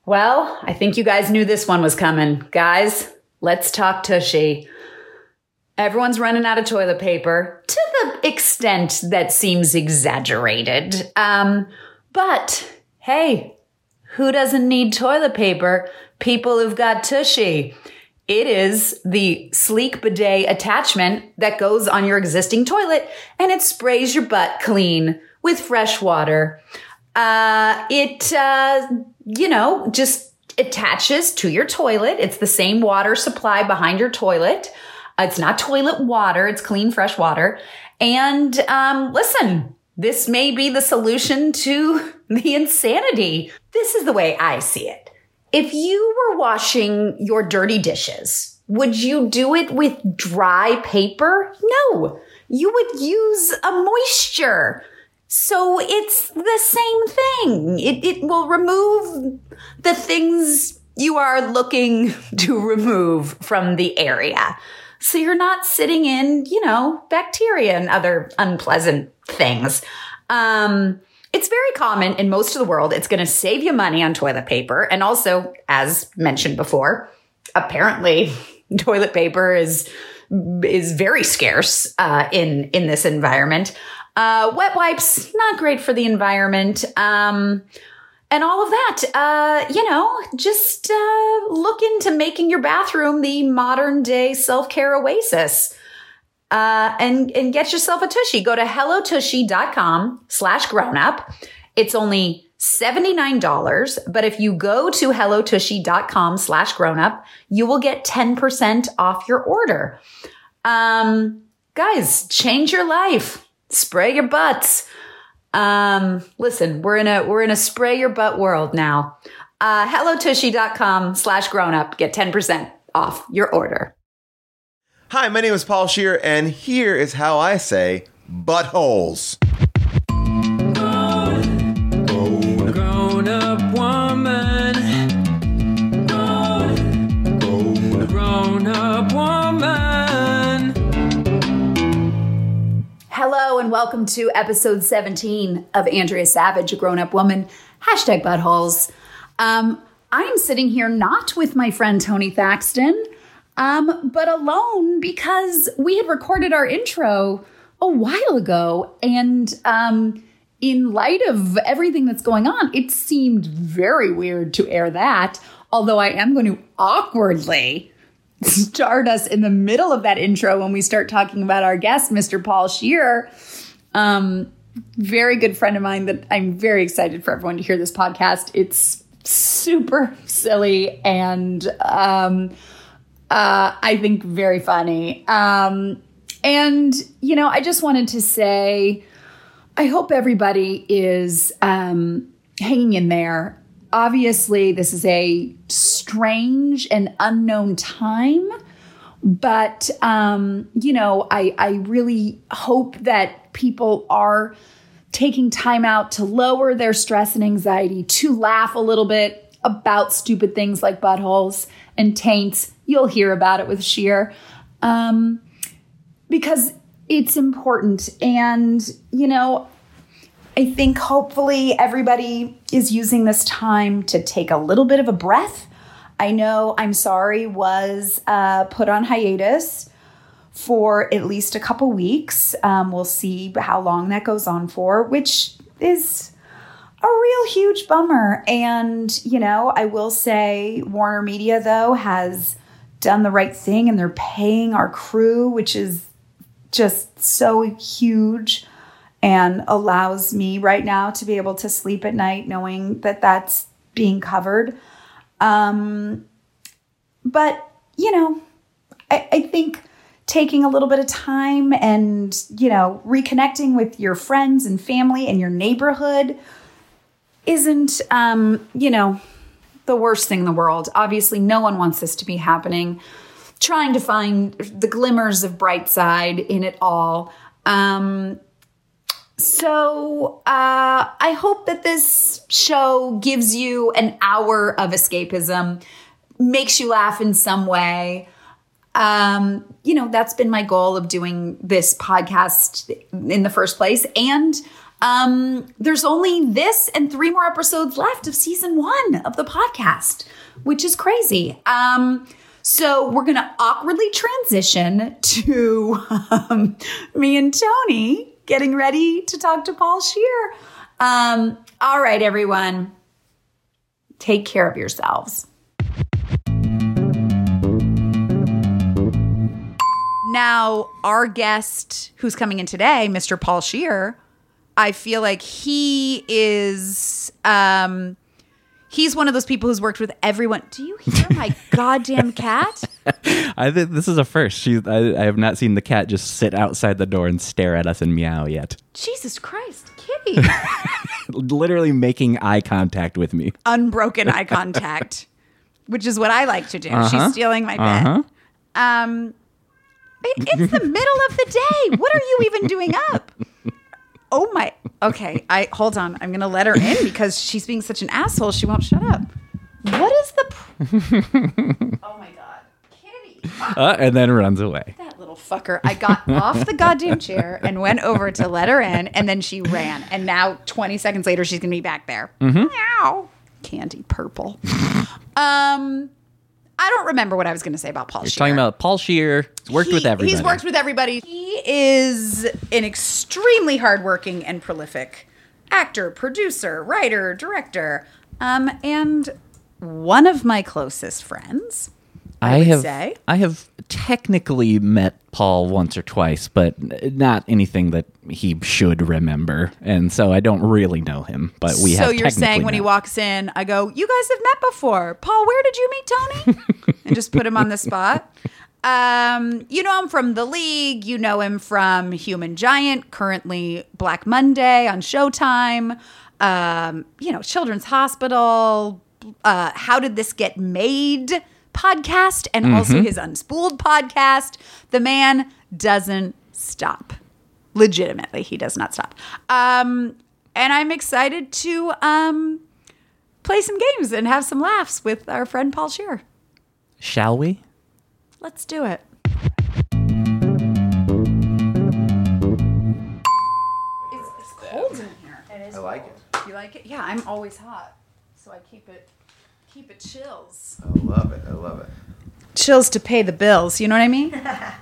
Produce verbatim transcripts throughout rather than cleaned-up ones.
Well, I think you guys knew this one was coming. Guys, let's talk Tushy. Everyone's running out of toilet paper to the extent that seems exaggerated. Um, but hey, who doesn't need toilet paper? People who've got Tushy. It is the sleek bidet attachment that goes on your existing toilet and it sprays your butt clean with fresh water. Uh, it, uh, you know, just attaches to your toilet. It's the same water supply behind your toilet. It's not toilet water. It's clean, fresh water. And, um, listen, this may be the solution to the insanity. This is the way I see it. If you were washing your dirty dishes, would you do it with dry paper? No, you would use a moisture. So it's the same thing. It, it will remove the things you are looking to remove from the area. So you're not sitting in, you know, bacteria and other unpleasant things. Um, It's very common in most of the world. It's going to save you money on toilet paper. And also, as mentioned before, apparently toilet paper is is very scarce uh, in, in this environment. Uh, wet wipes, not great for the environment. Um, and all of that, uh, you know, just uh, look into making your bathroom the modern day self-care oasis. Uh, and, and get yourself a Tushy. Go to hellotushy.com slash grown up. It's only seventy-nine dollars. But if you go to hellotushy.com slash grown up, you will get ten percent off your order. Um, guys, change your life. Spray your butts. Um, listen, we're in a, we're in a spray your butt world now. Uh, hellotushy.com slash grown up. Get ten percent off your order. Hi, my name is Paul Scheer, and here is how I say buttholes. Grown, grown up woman. Grown, grown, grown up woman. Hello and welcome to episode seventeen of Andrea Savage, a grown up woman. Hashtag buttholes. Um, I'm sitting here not with my friend Tony Thaxton. Um, but alone because we had recorded our intro a while ago. And um, in light of everything that's going on, it seemed very weird to air that. Although I am going to awkwardly start us in the middle of that intro when we start talking about our guest, Mister Paul Scheer. Um, very good friend of mine that I'm very excited for everyone to hear this podcast. It's super silly and... Um, Uh, I think very funny. Um, and, you know, I just wanted to say, I hope everybody is um, hanging in there. Obviously, this is a strange and unknown time. But, um, you know, I, I really hope that people are taking time out to lower their stress and anxiety, to laugh a little bit about stupid things like buttholes and taints. You'll hear about it with Scheer, um, because it's important. And, you know, I think hopefully everybody is using this time to take a little bit of a breath. I know I'm Sorry was uh, put on hiatus for at least a couple weeks. Um, we'll see how long that goes on for, which is a real huge bummer. And, you know, I will say Warner Media, though, has done the right thing and they're paying our crew, which is just so huge and allows me right now to be able to sleep at night knowing that that's being covered. Um, but, you know, I, I think taking a little bit of time and, you know, reconnecting with your friends and family and your neighborhood isn't, um, you know, the worst thing in the world. Obviously, no one wants this to be happening. Trying to find the glimmers of bright side in it all. Um, so uh, I hope that this show gives you an hour of escapism, makes you laugh in some way. Um, you know, that's been my goal of doing this podcast in the first place. And Um, there's only this and three more episodes left of season one of the podcast, which is crazy. Um, so we're going to awkwardly transition to um, me and Tony getting ready to talk to Paul Scheer. Um, all right, everyone. Take care of yourselves. Now, our guest who's coming in today, Mister Paul Scheer, I feel like he is, um, he's one of those people who's worked with everyone. Do you hear my goddamn cat? I think this is a first. She, I, I have not seen the cat just sit outside the door and stare at us and meow yet. Jesus Christ, Kitty. Literally making eye contact with me. Unbroken eye contact, which is what I like to do. Uh-huh. She's stealing my bit. Uh-huh. Um, it, it's the middle of the day. What are you even doing up? Oh my. Okay, I hold on. I'm going to let her in because she's being such an asshole. She won't shut up. What is the pr- Oh my God. Kitty. Uh, and then runs away. That little fucker. I got off the goddamn chair and went over to let her in, and then she ran. And now twenty seconds later, she's going to be back there. Mm-hmm. Meow. Candy purple. um, I don't remember what I was going to say about Paul You're Scheer. talking about Paul Scheer. He's worked He- with everybody. He's worked with everybody. He is an extremely hardworking and prolific actor, producer, writer, director, um, and one of my closest friends. I, I would have say. I have technically met Paul once or twice, but not anything that he should remember, and so I don't really know him. But we have. So you're saying technically when he met. walks in, I go, "You guys have met before, Paul. Where did you meet Tony?" And just put him on the spot. Um, you know him from The League. You know him from Human Giant, currently Black Monday on Showtime. Um, you know, Children's Hospital. Uh, How Did This Get Made? Podcast, and Mm-hmm. also his Unspooled podcast. The man doesn't stop. Legitimately, he does not stop. Um, and I'm excited to um, play some games and have some laughs with our friend Paul Scheer. Shall we? Let's do it. It's, it's cold in here. It is. I like it. You like it? Yeah, I'm always hot, so I keep it keep it chills. I love it. I love it. Chills to pay the bills. You know what I mean? That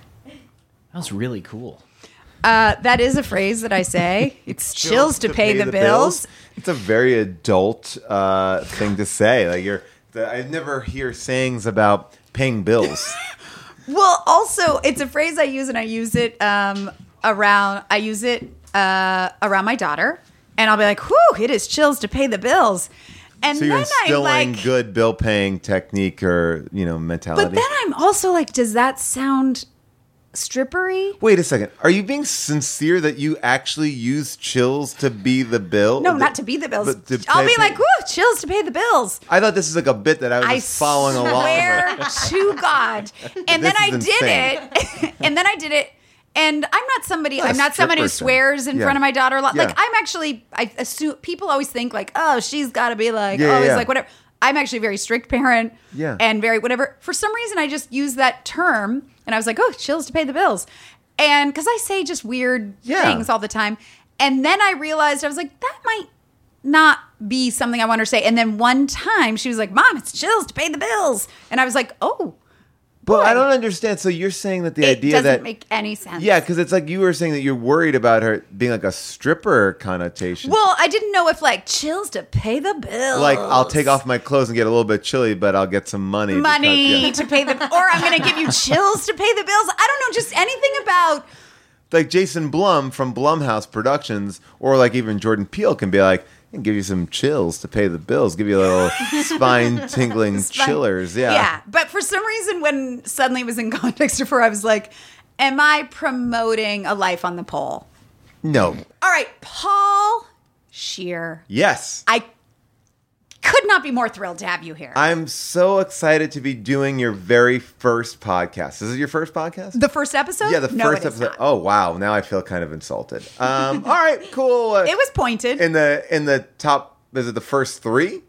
was really cool. Uh, that is a phrase that I say. It's chills, to, pay, the, bills. It's a very adult uh, thing to say. Like you're, the, I never hear sayings about paying bills. Well, also, it's a phrase I use, and I use it um, around. I use it uh, around my daughter, and I'll be like, "Whew, it is chills to pay the bills." And So you're then I instilling like, good bill paying technique or you know mentality. but then I'm also like, does that sound strippery? Wait a second. Are you being sincere that you actually use chills to be the bill? No, not to be the bills. But to I'll pay- be like, "Whew, chills to pay the bills." I thought this was like a bit that I was I just following along swear with. to God. And then This I is did insane. it. And then I did it. And I'm not somebody. Not a I'm not someone who stripper thing. swears in Yeah. front of my daughter a lot. Yeah. Like I'm actually. I assume people always think like, oh, she's got to be like Yeah, always yeah. like whatever. I'm actually a very strict parent. Yeah. And very whatever. For some reason, I just use that term, and I was like, oh, chills to pay the bills, and because I say just weird Yeah. things all the time, and then I realized I was like, that might not be something I want her to say. And then one time she was like, Mom, it's chills to pay the bills. And I was like, oh, But I boy. don't understand. So you're saying that the it idea doesn't that make any sense. yeah, because it's like you were saying that you're worried about her being like a stripper connotation. Well, I didn't know if like chills to pay the bills. Like I'll take off my clothes and get a little bit chilly, but I'll get some money. because- money yeah. to pay the, or I'm going to give you chills to pay the bills. I don't know, just anything about. Like Jason Blum from Blumhouse Productions, or like even Jordan Peele can be like, I can give you some chills to pay the bills, give you a little spine tingling Spine- chillers. Yeah. Yeah. But for some reason, when suddenly it was in context of her, I was like, am I promoting a life on the pole? No. All right, Paul Scheer. Yes. I could not be more thrilled to have you here. I'm so excited to be doing your very first podcast. Is it your first podcast? the first episode? yeah, the No, first it is episode. not. Oh wow, now I feel kind of insulted. Um, all right, cool. Uh, It was pointed. in the in the top. Is it the first three?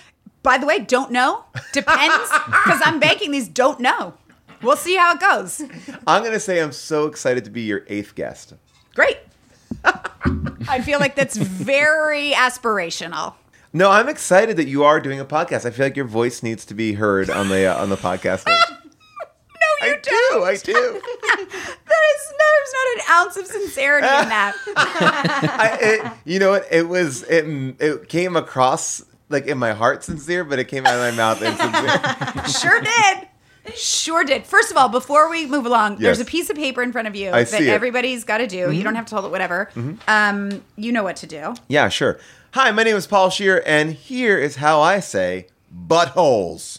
By the way, don't know. Depends. Because I'm baking these don't know. We'll see how it goes. I'm gonna say I'm so excited to be your eighth guest. Great. I feel like that's very aspirational. No, I'm excited that you are doing a podcast. I feel like your voice needs to be heard on the uh, on the podcast stage. No, you I don't. do. I do. That is, there's not an ounce of sincerity in that. I, it, you know what? It was. It it came across like in my heart sincere, but it came out of my mouth insincere. Sure did. Sure did. First of all, before we move along, Yes. there's a piece of paper in front of you I that see it. everybody's got to do. You don't have to hold it, whatever. Um, you know what to do. Yeah, sure. Hi, my name is Paul Scheer, and here is how I say buttholes.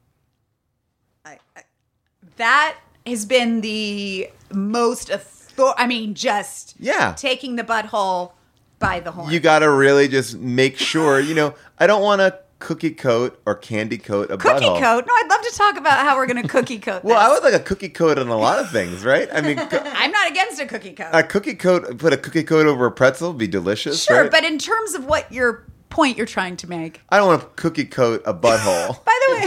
That has been the most, author- I mean, just Yeah. taking the butthole by the horn. You got to really just make sure. You know, I don't want to cookie coat or candy coat a cookie butthole. coat? No, I'd love to talk about how we're going to cookie coat this. Well, I would like a cookie coat on a lot of things, right? I mean, co- I'm not against a cookie coat. a cookie coat, put a cookie coat over a pretzel would be delicious, Sure, right? but in terms of what your point you're trying to make. I don't want to cookie coat a butthole By the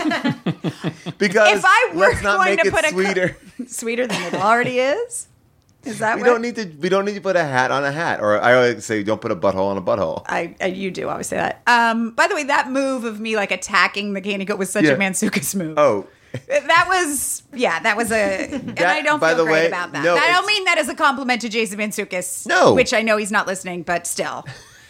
way, because if I were let's not going make to it put a co- sweeter. sweeter than it already is, is that we what? don't need to. We don't need to put a hat on a hat, or I always say, don't put a butthole on a butthole. I, I you do always say that. Um, by the way, that move of me like attacking the candy coat was such Yeah. a Mansukas move. Oh, That was, yeah, that was a, and I don't by feel the great way, about that. no, I don't it's- mean that as a compliment to Jason Mantzoukas. No. Which I know he's not listening, but still.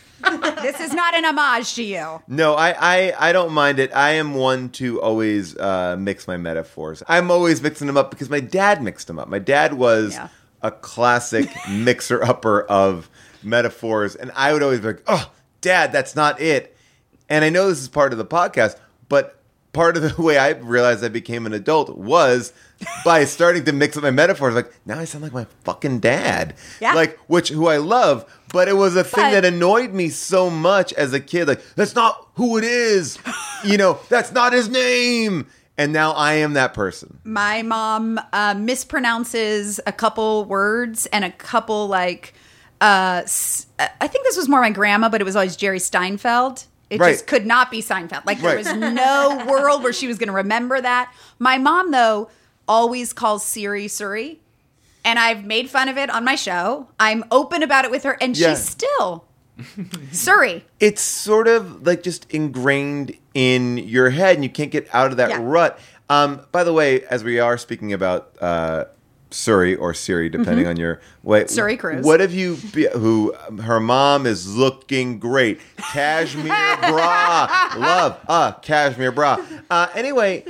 This is not an homage to you. no, I, I, I don't mind it. I am one to always uh, mix my metaphors. I'm always mixing them up because my dad mixed them up. My dad was Yeah. a classic mixer-upper of metaphors, and I would always be like, oh, Dad, that's not it. And I know this is part of the podcast, but part of the way I realized I became an adult was by starting to mix up my metaphors. Like, now I sound like my fucking dad. Yeah. Like, which, who I love, but it was a thing But- that annoyed me so much as a kid. Like, that's not who it is. You know, that's not his name. And now I am that person. My mom uh, mispronounces a couple words and a couple like, uh, s- I think this was more my grandma, but it was always Jerry Steinfeld. It Right. just could not be Seinfeld. Like there Right. was no world where she was going to remember that. My mom, though, always calls Siri Suri. And I've made fun of it on my show. I'm open about it with her. And Yeah. she's still Suri. It's sort of like just ingrained in your head, and you can't get out of that Yeah. rut. Um, by the way, as we are speaking about uh, Surrey or Siri, depending on your way, Surrey Cruise. What have you? Be, who her mom is looking great, cashmere bra, love, uh, cashmere bra. Uh, anyway,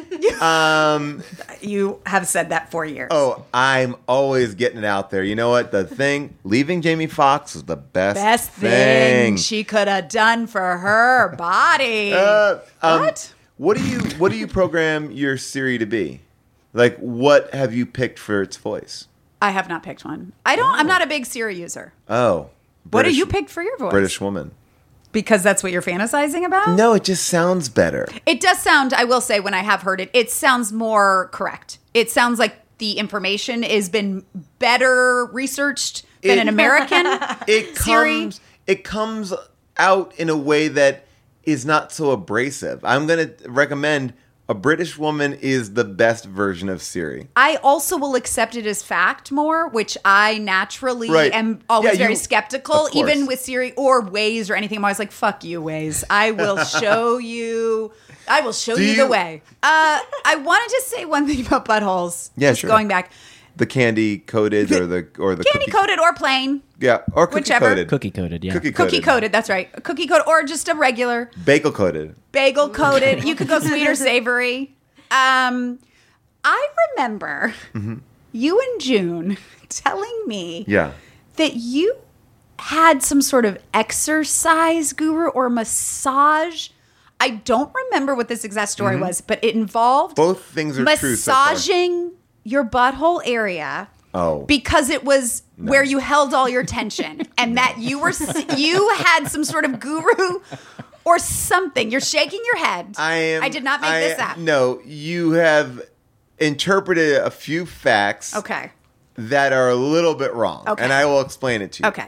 um, You have said that for years. oh, I'm always getting it out there. You know what? The thing, leaving Jamie Foxx was the best, Best thing she could have done for her body. Uh, um, What? What do you What do you program your Siri to be? Like, what have you picked for its voice? I have not picked one. I don't. I'm not a big Siri user. Oh, What do British- you pick for your voice? British woman. Because that's what you're fantasizing about? No, it just sounds better. It does sound, I will say, when I have heard it, it sounds more correct. It sounds like the information has been better researched than It- an American It Siri. comes. It comes out in a way that is not so abrasive. I'm going to recommend a British woman is the best version of Siri. I also will accept it as fact more, which I naturally Right. am always Yeah, very you- skeptical, of course. even with Siri or Waze or anything. I'm always like, fuck you, Waze. I will show you. I will show Do you, the you- way. Uh, I wanted to say one thing about buttholes. Yeah, just sure. Going back. The candy coated or the or the Candy cookie, coated or plain. yeah, or cookie whichever. coated, Cookie coated, yeah. cookie coated, Cookie coated, that's right. A cookie coated or just a regular bagel coated. bagel coated. You could go sweet or savory. Um, I remember you and June telling me Yeah. that you had some sort of exercise guru or massage. I don't remember what this exact story was, but it involved Both things are true so far. massaging your butthole area. Oh. Because it was where you held all your tension, and that you were you had some sort of guru or something. You're shaking your head. I am. I did not make I- this up. No, you have interpreted a few facts. Okay. That are a little bit wrong, Okay. and I will explain it to you. Okay.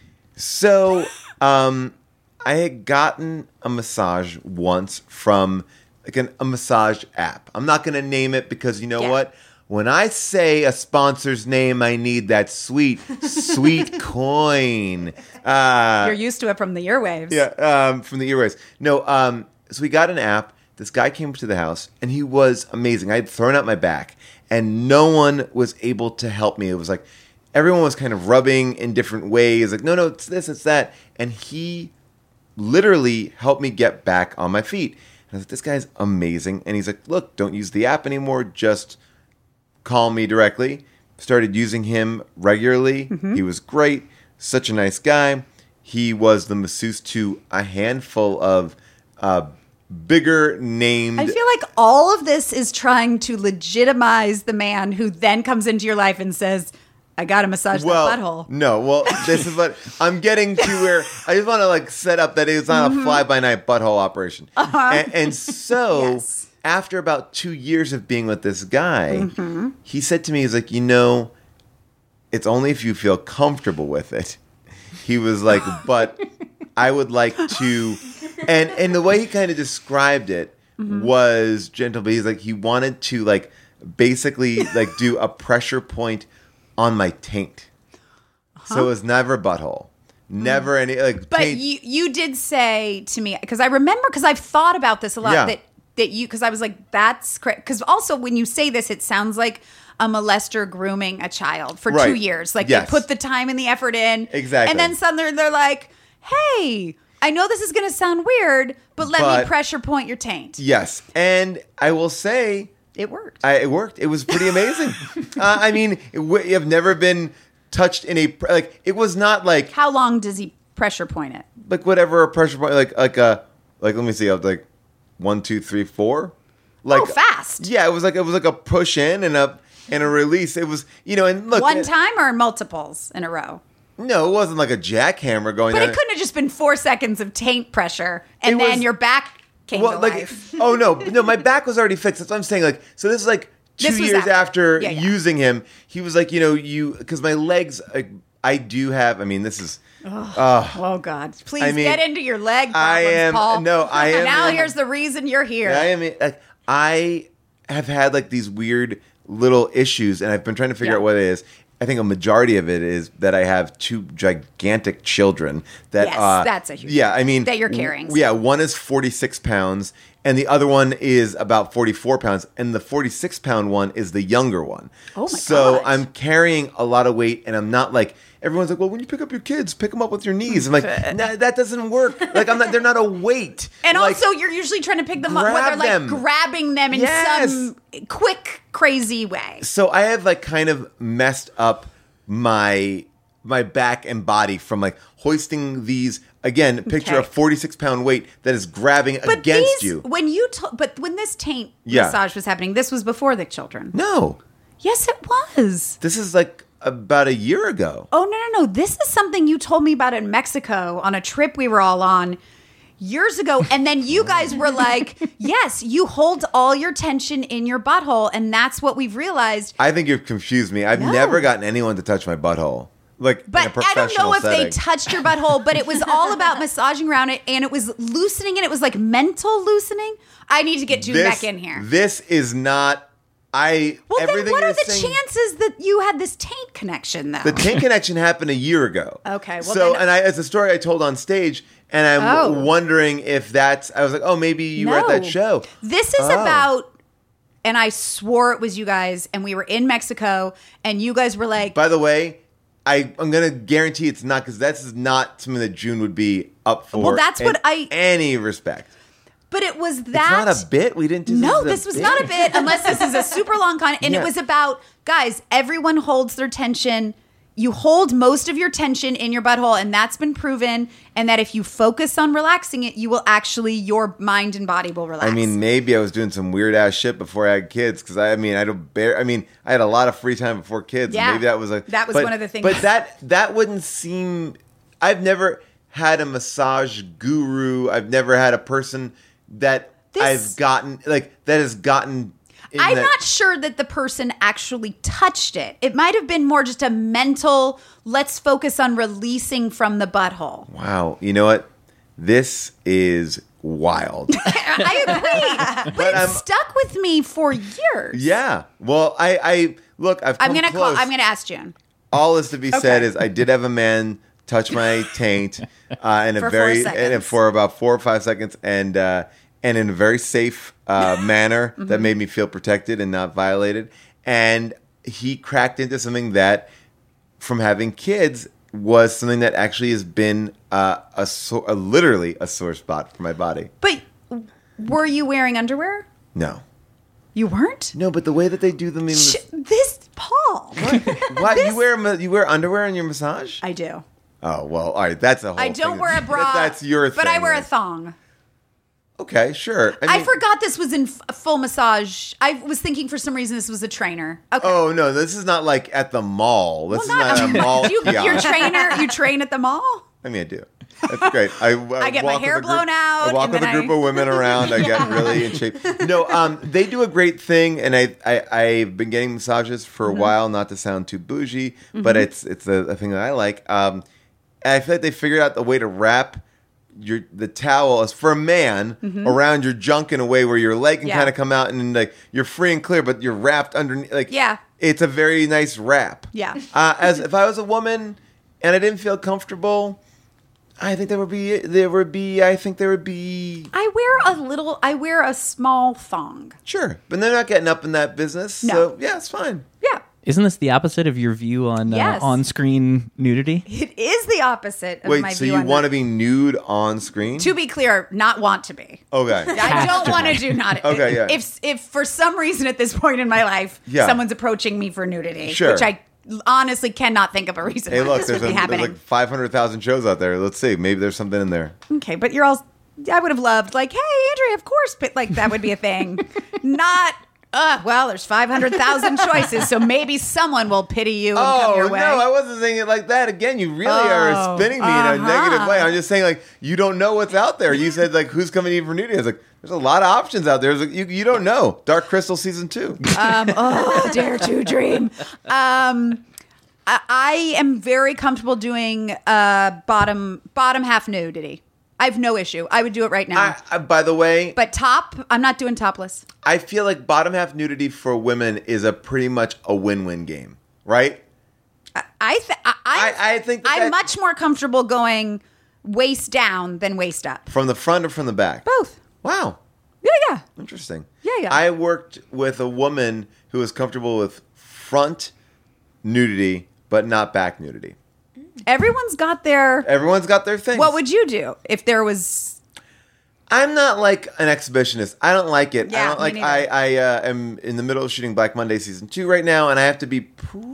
So, um, I had gotten a massage once from like an, a massage app. I'm not going to name it because you know Yeah. what? when I say a sponsor's name, I need that sweet, sweet coin. Uh, You're used to it from the earwaves. yeah, um, from the earwaves. No, um, so we got an app. This guy came to the house, and he was amazing. I had thrown out my back, and no one was able to help me. It was like everyone was kind of rubbing in different ways. Like, no, no, it's this, it's that. And he literally helped me get back on my feet. And I was like, this guy's amazing. And he's like, look, don't use the app anymore. Just call me directly. Started using him regularly. Mm-hmm. He was great. Such a nice guy. He was the masseuse to a handful of uh, bigger named. I feel like all of this is trying to legitimize the man who then comes into your life and says, I got to massage well, that butthole. No, well, this is what I'm getting to where I just want to like set up that it's not Mm-hmm. a fly-by-night butthole operation. Uh-huh. And, and so Yes. after about two years of being with this guy, Mm-hmm. he said to me, he's like, you know, it's only if you feel comfortable with it. He was like, but I would like to, and and the way he kind of described it Mm-hmm. was gentle, but he's like, he wanted to like basically like do a pressure point on my taint. So it was never butthole. Never any like But taint. you you did say to me, because I remember, because I've thought about this a lot, Yeah. that that you, because I was like, that's correct. Because also when you say this, it sounds like a molester grooming a child for two Right. years. Like Yes. they put the time and the effort in. Exactly. And then suddenly they're like, hey, I know this is going to sound weird, but let me But- pressure point your taint. Yes. And I will say It worked. I, it worked. It was pretty amazing. uh, I mean, it, w- I've never been touched in a pr- like. It was not like How long does he pressure point it? like whatever a pressure point like like a like. Let me see. I was like one, two, three, four. Like Oh, fast. Yeah, it was like it was like a push in and a and a release. It was you know and look One it- time or multiples in a row? No, it wasn't like a jackhammer going. But on. it couldn't have just been four seconds of taint pressure and It then was- your back came Well, to like, life. oh no, no, my back was already fixed. That's what I'm saying. Like, so this is like two This was years after. after, Yeah, yeah. using him. He was like, you know, you because my legs, like, I do have. I mean, this is. Oh God! Please I mean, get into your leg I problems, am- Paul. no, I am Now in- here's the reason you're here. I am like I have had like these weird little issues, and I've been trying to figure Yeah. out what it is. I think a majority of it is that I have two gigantic children. That Yes, uh, that's a huge yeah. I mean that you're carrying. w- Yeah, one is forty-six pounds, and the other one is about forty-four pounds, and the forty-six pound one is the younger one. Oh my So gosh. I'm carrying a lot of weight, and I'm not like. Everyone's like, well, when you pick up your kids, pick them up with your knees. I'm like, nah, that doesn't work. Like, I'm not. They're not a weight. And Like, also, you're usually trying to pick them up, where grab they're like them. grabbing them in Yes. some quick, crazy way. So I have like kind of messed up my my back and body from like hoisting these again. Picture a Okay. forty-six pound weight that is grabbing But against these, you. when you, t- but when this taint Yeah. massage was happening, this was before the children. No, Yes, it was. this is like about a year ago. Oh, no, no, no. This is something you told me about in Mexico on a trip we were all on years ago. And then you guys were like, yes, you hold all your tension in your butthole. And that's what we've realized. I think you've confused me. I've No. never gotten anyone to touch my butthole. Like in a But I professional don't know if setting. they touched your butthole, but it was all about massaging around it. And it was loosening and it was like mental loosening. I need to get you this, back in here. This is not. I Well, then everything what you're are the saying- chances that you had this taint connection, though? The taint connection happened a year ago. Okay, well so then- and I, it's a story I told on stage, and I'm Oh. wondering if that's. I was like, oh, maybe you were at that No. show. This is Oh. about, and I swore it was you guys, and we were in Mexico, and you guys were like, By the way, I I'm gonna guarantee it's not because that's not something that June would be up for. Well, that's in what I- any respect. but it was that. It's not a bit. We didn't do No, this. this was not a bit, unless this is a super long con. And Yeah. it was about, guys, everyone holds their tension. You hold most of your tension in your butthole, and that's been proven. And that if you focus on relaxing it, you will actually, your mind and body will relax. I mean, maybe I was doing some weird ass shit before I had kids because I, I mean, I don't bear. I mean, I had a lot of free time before kids. Yeah. Maybe that was like That was but- one of the things. But that that wouldn't seem. I've never had a massage guru. I've never had a person that This- I've gotten like that has gotten. in I'm that- not sure that the person actually touched it. It might have been more just a mental, let's focus on releasing from the butthole. Wow, you know what? This is wild. I agree, but, But it's I'm- stuck with me for years. Yeah. Well, I, I look. I've come I'm gonna close. call. I'm gonna ask June. All is to be said Okay. is I did have a man touch my taint uh, in a For four very seconds. and for about four or five seconds, and uh, and in a very safe uh, manner Mm-hmm. that made me feel protected and not violated. And he cracked into something that, from having kids, was something that actually has been uh, a, so- a literally a sore spot for my body. But were you wearing underwear? No, You weren't. no, but the way that they do them in Sh- this Paul. why you wear ma- you wear underwear in your massage? I do. Oh well, all right. That's a whole. I don't thing. wear a bra. That- that's your thing. But I wear a then. thong. Okay, sure. I, mean- forgot this was in f- full massage. I was thinking for some reason this was a trainer. Okay. Oh no, this is not like at the mall. This Well, is not a mall. you, your kiosk. no, you train at the mall? I mean, I do. That's great. I, I, I get my walk with hair a group- blown out, I walk and with a then group I- of women around. I get really in shape. No, um, they do a great thing, and I, I I've been getting massages for Mm-hmm. a while. Not to sound too bougie, but it's it's a, a thing that I like. Um, and I feel like they figured out the way to wrap your the towel is for a man around your junk in a way where your leg can Mm-hmm. Yeah. kind of come out and like you're free and clear, but you're wrapped underneath. Like Yeah. it's a very nice wrap. Yeah. Uh, as if I was a woman and I didn't feel comfortable, I think there would be there would be I think there would be I wear a little. I wear a small thong. sure, but they're not getting up in that business. No. So yeah, it's fine. Yeah. Isn't this the opposite of your view on Yes. uh, on-screen nudity? It is the opposite of Wait, my so view you on want to that. be nude on screen? To be clear, not want to be. Okay. I don't want to do not. Okay, yeah. If if for some reason at this point in my life, Yeah. someone's approaching me for nudity, Sure. which I honestly cannot think of a reason Hey, why look, this there's, would a, be there's happening. like five hundred thousand shows out there. Let's see. Maybe there's something in there. Okay, but you're all. I would have loved like, hey, Andrea, of course, but like that would be a thing. Not. Uh, well, there's five hundred thousand choices, so maybe someone will pity you and come Oh, your no, way. I wasn't saying it like that. Again, you really are Oh, spinning me in a uh-huh. negative way. I'm just saying, like, you don't know what's out there. You said, like, who's coming to you for nudity? I was like, there's a lot of options out there. Like, you, you don't know. Dark Crystal season two. Um, oh, dare to dream. Um, I, I am very comfortable doing uh, bottom bottom half nudity. I have no issue. I would do it right now. I, I, by the way, but top, I'm not doing topless. I feel like bottom half nudity for women is a pretty much a win-win game, right? I I, th- I, I- I think that I'm that- much more comfortable going waist down than waist up. From the front or from the back? Both. Wow. Yeah, yeah. Interesting. Yeah, yeah. I worked with a woman who was comfortable with front nudity, but not back nudity. Everyone's got their. Everyone's got their thing. What would you do if there was? I'm not like an exhibitionist. I don't like it. I Yeah, don't me like. neither. I I uh, am in the middle of shooting Black Monday season two right now, and I have to be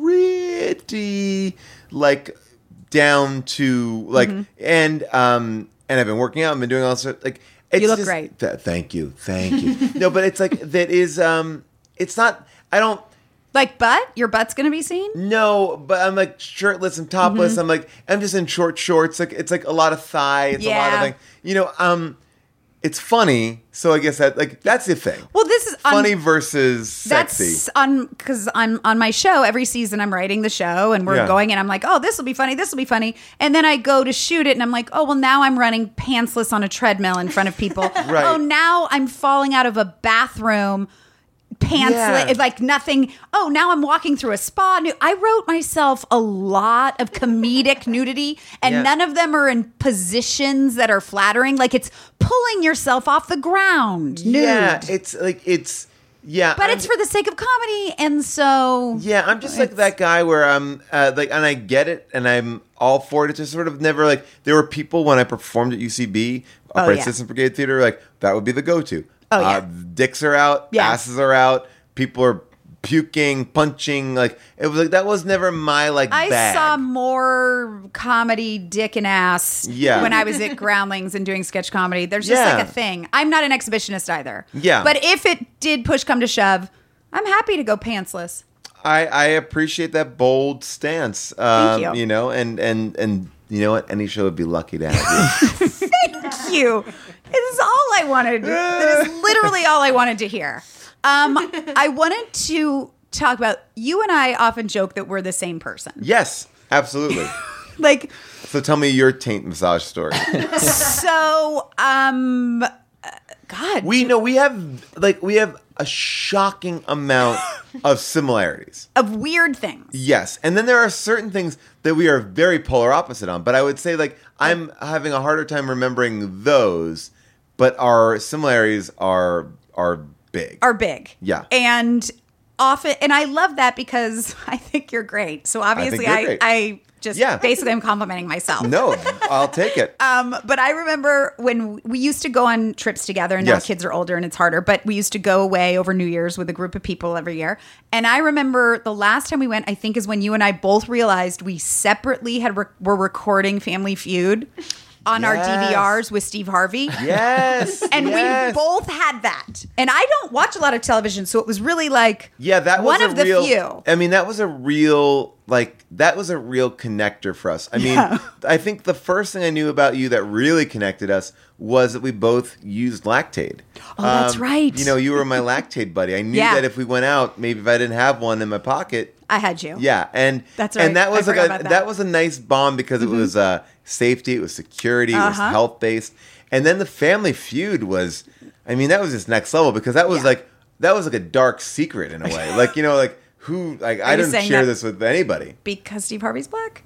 pretty like down to like and um and I've been working out. I've been doing all sorts like. It's You look just- great. Th- thank you, thank you. No, but it's like that is um. It's not. I don't. Like butt? Your butt's gonna be seen? No, but I'm like shirtless and topless. Mm-hmm. I'm like I'm just in short shorts. Like it's like a lot of thigh. It's a lot of Yeah. thing. You know, um, it's funny. So I guess that like that's the thing. Well, this is un- Funny versus sexy. That's on because I'm on my show every season. I'm writing the show and we're Yeah. going, and I'm like, oh, this will be funny. This will be funny. And then I go to shoot it, and I'm like, oh, well, now I'm running pantsless on a treadmill in front of people. Right. Oh, now I'm falling out of a bathroom. Pantsless, Yeah. like nothing. Oh, now I'm walking through a spa. Nu- I wrote myself a lot of comedic nudity, and Yeah. none of them are in positions that are flattering. Like it's pulling yourself off the ground. Nude. Yeah, it's like it's yeah. But I'm- it's for the sake of comedy, and so yeah. I'm just like it's- that guy where I'm uh, like, and I get it, and I'm all for it. It's just sort of never like there were people when I performed at U C B, Oh, Upright yeah. Citizens Brigade Theater, like that would be the go-to. Oh, yeah. Uh, dicks are out, Yeah. asses are out, people are puking, punching. Like it was like that was never my like. I bag. saw more comedy, dick and ass, Yeah. when I was at Groundlings and doing sketch comedy. There's just Yeah. like a thing. I'm not an exhibitionist either. Yeah. But if it did push come to shove, I'm happy to go pantsless. I, I appreciate that bold stance. Um, Thank you. You know, and and and you know what? Any show would be lucky to have you. Thank you. It is all I wanted. That is literally all I wanted to hear. Um, I wanted to talk about, you and I often joke that we're the same person. Yes, absolutely. Like, So tell me your taint massage story. So, um, uh, God, We know we have like we have a shocking amount of similarities. of weird things. Yes, and then there are certain things that we are very polar opposite on. But I would say like I'm having a harder time remembering those, but our similarities are are big. Are big. Yeah. And often, and I love that because I think you're great. So obviously, you're I, great. I just Yeah. basically am complimenting myself. No, I'll take it. Um, but I remember when we used to go on trips together, and now Yes. kids are older and it's harder, but we used to go away over New Year's with a group of people every year. And I remember the last time we went, I think, is when you and I both realized we separately had re- were recording Family Feud on our Yes. D V Rs with Steve Harvey. Yes, And yes. we both had that. And I don't watch a lot of television, so it was really like Yeah, that was one a of the real, few. I mean, that was a real like that was a real connector for us. I mean, Yeah. I think the first thing I knew about you that really connected us was that we both used Lactaid. Oh, that's right. You know, you were my Lactaid buddy. I knew Yeah. that if we went out, maybe if I didn't have one in my pocket, I had you. yeah, and That's right. And that I was like forgot a about that. that. was a nice bond because it was uh, safety, it was security, it was Uh-huh. health based, and then the Family Feud was. I mean, that was just next level because that was Yeah. like that was like a dark secret in a way. Like you know, like who like I you didn't saying share that- this with anybody. Because Steve Harvey's black?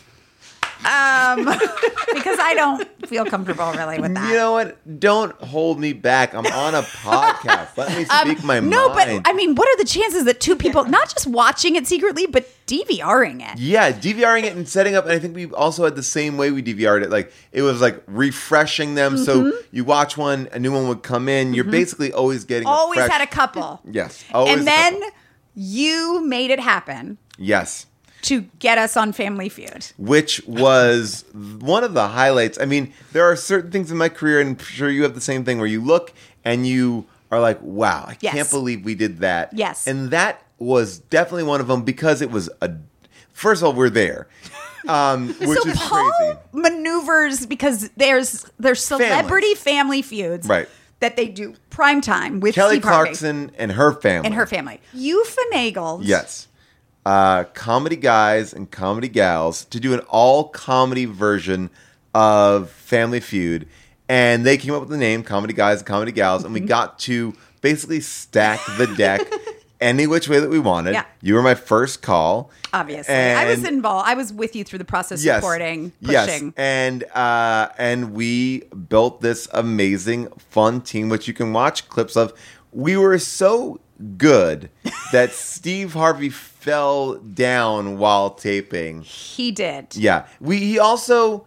Um, because I don't feel comfortable really with that. You know what? Don't hold me back. I'm on a podcast. Let me Um, speak my no, mind. but I mean, what are the chances that two people, not just watching it secretly, but DVRing it? Yeah, DVRing it and setting up, and I think we also had the same way we D V R'd it. Like it was like refreshing them. Mm-hmm. So you watch one, a new one would come in. You're basically always getting Always a fresh, had a couple. yes, always And a then couple. you made it happen yes, to get us on Family Feud. which was one of the highlights. I mean, there are certain things in my career, and I'm sure you have the same thing, where you look and you are like, "Wow, I Yes. can't believe we did that." Yes. and that was definitely one of them because it was a. First of all, we're there, um, which so is Paul crazy. maneuvers because there's there's celebrity family feuds Right. that they do prime time with Kelly Steve Harvey Clarkson and her family. and her family. You finagled. Yes. Uh, comedy guys and comedy gals to do an all comedy version of Family Feud. And they came up with the name Comedy Guys and Comedy Gals. And we got to basically stack the deck any which way that we wanted. Yeah. You were my first call. Obviously, I was And- involved. I was with you through the process, Yes. supporting, Yes. pushing. And uh, and we built this amazing, fun team, which you can watch clips of. We were so good that Steve Harvey fell down while taping. He did. Yeah. We he also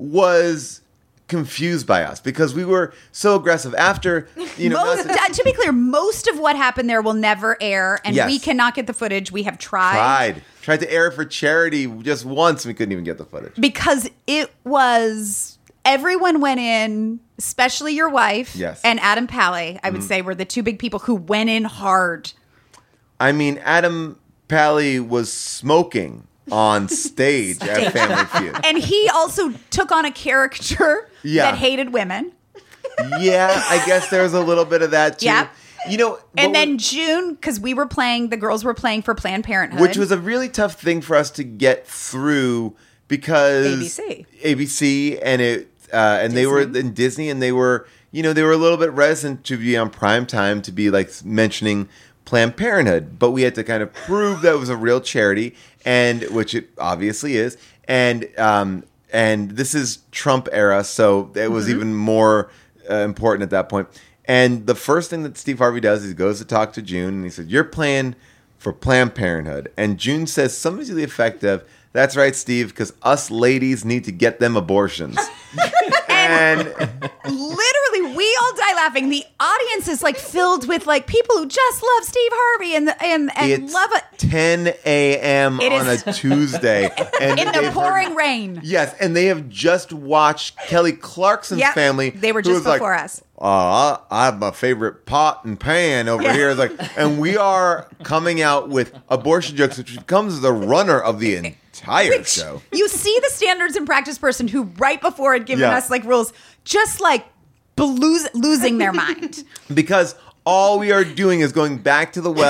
was confused by us because we were so aggressive after, you know, Most, not to- to be clear, most of what happened there will never air, and Yes. we cannot get the footage. We have tried, tried tried to air it for charity just once. We couldn't even get the footage. because it was everyone went in, especially your wife Yes. and Adam Pally. I would Mm-hmm. say were the two big people who went in hard. I mean, Adam Pally was smoking on stage at Family Feud. And he also took on a character Yeah. that hated women. Yeah, I guess there was a little bit of that too. Yeah. You know, And what then was- June, because we were playing, the girls were playing for Planned Parenthood. which was a really tough thing for us to get through because A B C. A B C, and it uh, and they were Disney. in Disney, and they were you know they were a little bit reticent to be on prime time to be like mentioning Planned Parenthood, but we had to kind of prove that it was a real charity, and which it obviously is, and um, and this is Trump era, so it was Mm-hmm. even more uh, important at that point. And the first thing that Steve Harvey does is he goes to talk to June, and he said, "You're playing for Planned Parenthood," and June says something to the effect of, "That's right, Steve, because us ladies need to get them abortions." and Literally, we all die laughing. The audience is like filled with like people who just love Steve Harvey and and and it's love it ten a.m. It on is- a Tuesday, and in the they've pouring heard- rain. Yes, and they have just watched Kelly Clarkson's Yep, family. they were who just was like, before us. Uh, I have my favorite pot and pan over Yeah. here. It's like, and we are coming out with abortion jokes, which becomes the runner of the entire show. You see the standards and practice person who right before had given Yeah. us like rules, just like lose, losing their mind. Because all we are doing is going back to the well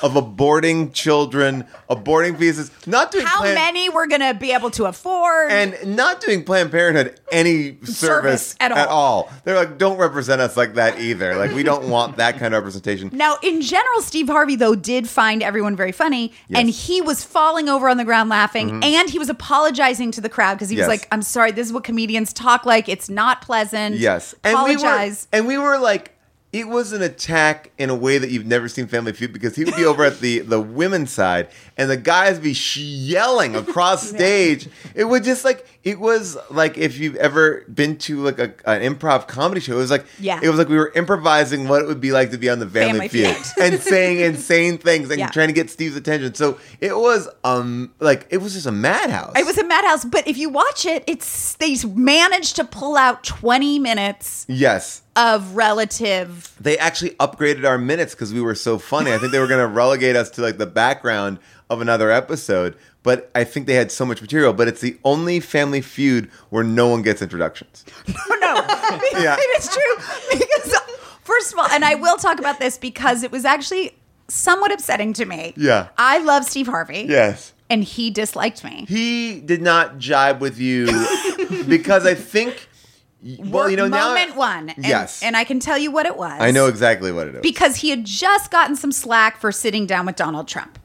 of aborting children, aborting fetuses, not doing How Planned- many we're going to be able to afford? and not doing Planned Parenthood any service, Service at all. They're like, don't represent us like that either. Like, we don't want that kind of representation. Now, in general, Steve Harvey, though, did find everyone very funny, Yes. and he was falling over on the ground laughing, and he was apologizing to the crowd because he was Yes. like, I'm sorry, this is what comedians talk like. It's not pleasant. Yes. Apologize. And we were, and we were like, it was an attack in a way that you've never seen Family Feud, because he would be over at the, the women's side and the guys be sh- yelling across stage. It would just like, it was like if you've ever been to like a, an improv comedy show, it was like, Yeah. it was like we were improvising what it would be like to be on the Family, Family Feud, Feud. and saying insane things and Yeah. trying to get Steve's attention. So it was, um, like, it was just a madhouse. It was a madhouse, but if you watch it, it's they managed to pull out twenty minutes Yes. of relative. They actually upgraded our minutes because we were so funny. I think they were going to relegate us to like the background of another episode, but I think they had so much material. But it's the only Family Feud where no one gets introductions. Oh, no, Yeah. it is true. Because, first of all, and I will talk about this because it was actually somewhat upsetting to me. Yeah. I love Steve Harvey. Yes. And he disliked me. He did not jibe with you because I think, well, you know, Moment now. one. And, Yes. And I can tell you what it was. I know exactly what it is. Because he had just gotten some slack for sitting down with Donald Trump.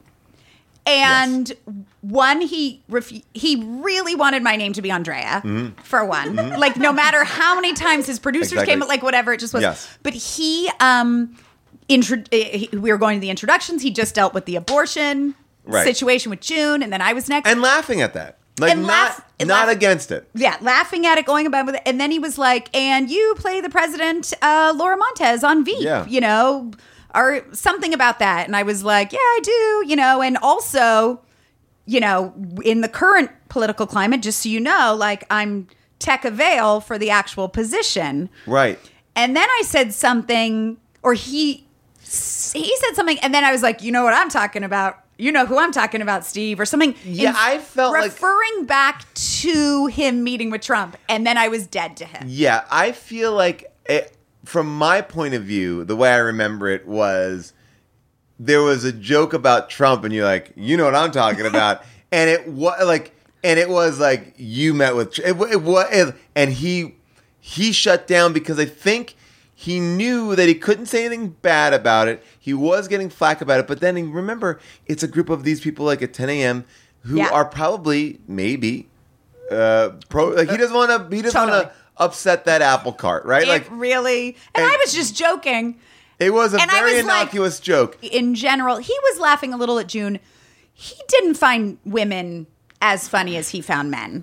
And one, he ref- he really wanted my name to be Andrea, for one. Like, no matter how many times his producers Exactly. came, like, whatever, it just was. Yes. But he, um, intro- he, we were going to the introductions. He just dealt with the abortion Right. situation with June, and then I was next. And laughing at that. Like, And not, laugh- and not laugh- against it. Yeah, laughing at it, going about with it. And then he was like, and you play the president, uh, Laura Montez on Veep, Yeah. you know, or something about that. And I was like, yeah, I do, you know, and also, you know, in the current political climate, just so you know, like I'm tech avail for the actual position. Right. And then I said something, or he, he said something, and then I was like, you know what I'm talking about. You know who I'm talking about, Steve, or something. Yeah, in- I felt like- referring back to him meeting with Trump, and then I was dead to him. Yeah, I feel like, it, from my point of view, the way I remember it was there was a joke about Trump, and you're like, you know what I'm talking about, and it was like, and it was like you met with it, it was, and he he shut down because I think he knew that he couldn't say anything bad about it. He was getting flack about it, but then he, remember, it's a group of these people like at ten a.m. who Yeah. are probably maybe uh, pro. Like he doesn't want to. He doesn't want Totally. to upset that apple cart, right? It Like really, and, and- I was just joking. it was a and I very was like- innocuous joke. In general, he was laughing a little at June. He didn't find women as funny as he found men.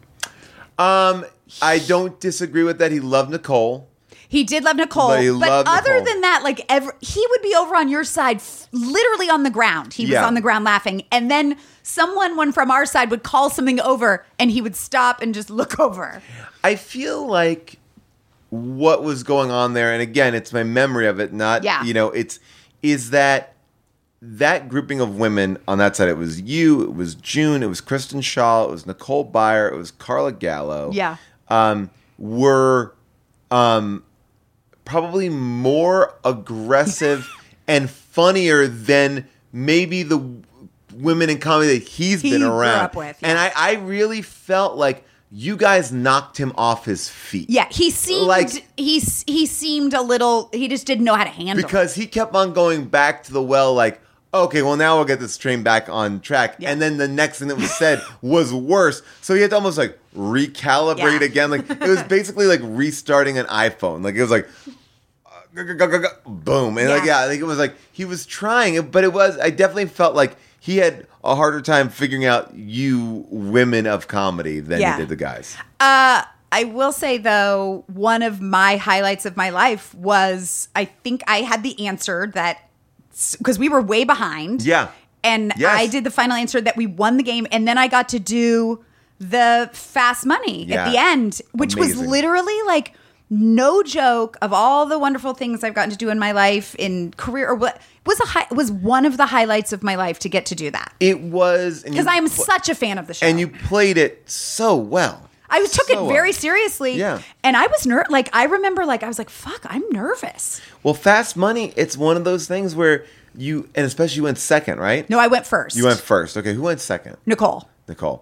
Um, I don't disagree with that. He loved Nicole. He did love Nicole, But he but loved other Nicole. than that, like ever, he would be over on your side, f- literally on the ground. He was Yeah. on the ground laughing, and then someone, one from our side, would call something over, and he would stop and just look over. I feel like what was going on there, and again, it's my memory of it, not Yeah. you know, it's is that that grouping of women on that side. It was you, it was June, it was Kristen Shaw, it was Nicole Byer, it was Carla Gallo. Yeah. um, were um, probably more aggressive and funnier than maybe the w- women in comedy that he's He been grew around. up with, And yeah. I, I really felt like you guys knocked him off his feet. Yeah, he seemed Like- he he seemed a little. He just didn't know how to handle it. Because he kept on going back to the well like, okay, well, now we'll get this train back on track. Yeah. And then the next thing that was said was worse. So he had to almost like recalibrate Yeah. again. Like it was basically like restarting an iPhone. Like it was like, uh, g- g- g- g- boom. And like, Yeah. yeah, like it was like he was trying, but it was, I definitely felt like he had a harder time figuring out you women of comedy than Yeah. he did the guys. Uh, I will say though, one of my highlights of my life was I think I had the answer that because we were way behind. Yeah. And Yes. I did the final answer that we won the game, and then I got to do the fast money Yeah. at the end, which Amazing. was literally like no joke of all the wonderful things I've gotten to do in my life in career or what was a high, was one of the highlights of my life to get to do that It was. because I am such a fan of the show. And you played it so well. I was took So it well. very seriously. Yeah. And I was ner- like, I remember, like, I was like, fuck, I'm nervous. Well, Fast Money, it's one of those things where you, and especially you went second, right? No, I went first. You went first. Okay, who went second? Nicole. Nicole.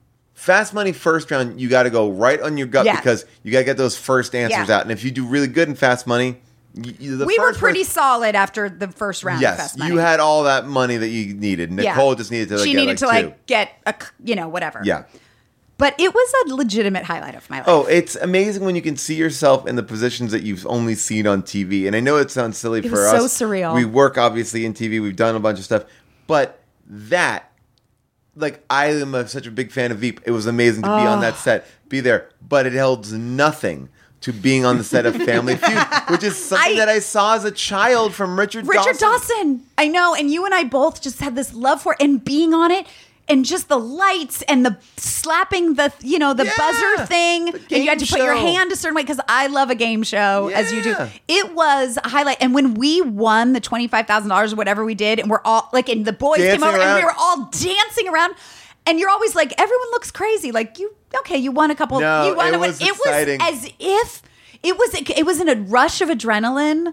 Fast Money first round, you got to go right on your gut Yeah. because you got to get those first answers Yeah. out. And if you do really good in Fast Money, you, you- the We were first pretty person- solid after the first round. of Yes, Fast Money. you had all that money that you needed. Yeah. Nicole just needed to like, she get needed like to two. like get a, c- you know, whatever. Yeah. But it was a legitimate highlight of my life. Oh, it's amazing when you can see yourself in the positions that you've only seen on T V. And I know it sounds silly It for was us. so surreal. We work obviously in T V. We've done a bunch of stuff, but that, like, I am a, such a big fan of Veep. It was amazing to be on that set, be there, but it holds nothing to being on the set of Family Feud, which is something I- that I saw as a child from Richard, Richard Dawson. Dawson. I know. And you and I both just had this love for it and being on it and just the lights and the slapping the, you know, the Yeah, buzzer thing. the And you had to game put your show. hand a certain way because I love a game show as you do. Yeah. It was a highlight. And when we won the twenty-five thousand dollars or whatever we did, and we're all like, and the boys Dancing came over and around. we were all dancing around. And you're always like, everyone looks crazy. Like you, okay, you won a couple. No, you won it a- was it exciting. was as if it was, it was in a rush of adrenaline.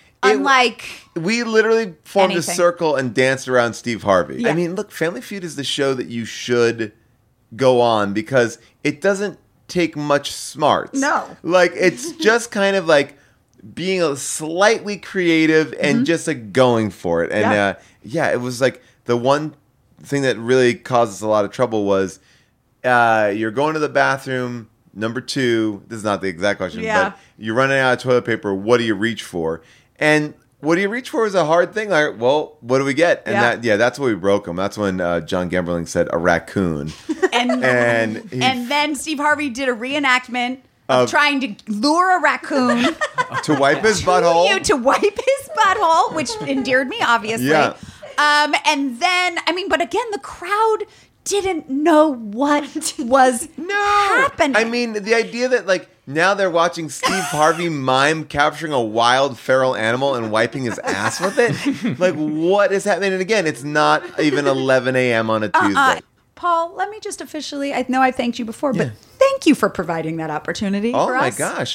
Unlike We literally formed anything. a circle and danced around Steve Harvey. Yeah. I mean, look, Family Feud is the show that you should go on because it doesn't take much smarts. No. Like, it's just kind of like being a slightly creative and just like going for it. And Mm-hmm. Yeah. uh, yeah, it was like the one thing that really caused us a lot of trouble was uh, you're going to the bathroom. Number two, this is not the exact question, Yeah. but you're running out of toilet paper. What do you reach for? And what do you reach for is a hard thing. Like, well, what do we get? And Yeah. that, yeah, that's when we broke them. That's when uh, John Gamberling said a raccoon, and and he, and then Steve Harvey did a reenactment of Of- trying to lure a raccoon to wipe his to butthole. you to wipe his butthole, which endeared me, obviously. Yeah. Um, and then, I mean, but again, the crowd didn't know what was happening. I mean, the idea that like now they're watching Steve Harvey mime capturing a wild feral animal and wiping his ass with it. Like, what is happening? And again, it's not even eleven a.m. on a Tuesday. Uh, Paul, let me just officially, I know I thanked you before, but thank you for providing that opportunity Oh for my us. gosh.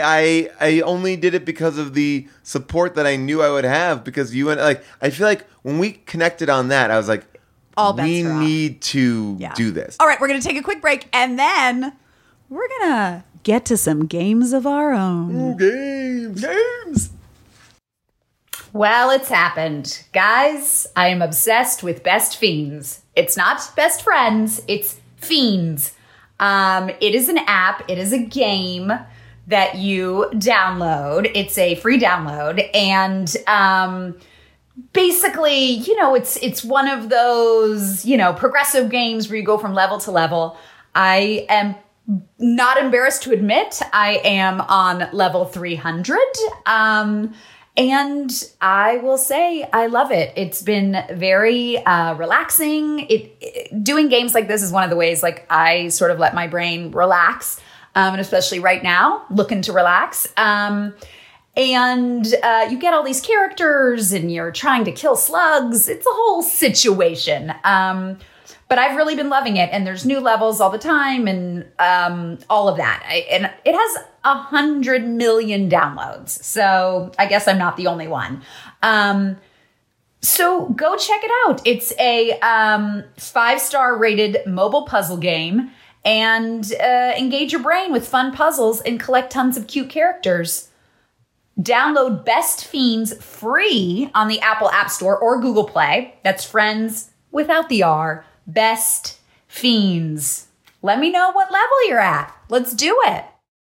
I, I I only did it because of the support that I knew I would have because you and like I feel like when we connected on that, I was like, All bets we are off. need to Yeah. do this. All right, we're going to take a quick break and then we're going to get to some games of our own. Games. Games. Well, it's happened. Guys, I am obsessed with Best Fiends. It's not best friends, it's fiends. Um, it is an app, it is a game that you download. It's a free download. And um, basically, you know, it's it's one of those, you know, progressive games where you go from level to level. I am not embarrassed to admit I am on level three hundred. Um, and I will say I love it. It's been very uh, relaxing. It, it doing games like this is one of the ways like I sort of let my brain relax. Um, and especially right now, looking to relax. Um, and uh, you get all these characters and you're trying to kill slugs. It's a whole situation. Um, but I've really been loving it. And there's new levels all the time and um, all of that. I, and it has a hundred million downloads. So I guess I'm not the only one. Um, so go check it out. It's a um, five-star rated mobile puzzle game. And uh, engage your brain with fun puzzles and collect tons of cute characters. Download Best Fiends free on the Apple App Store or Google Play. That's friends without the R. Best Fiends. Let me know what level you're at. Let's do it.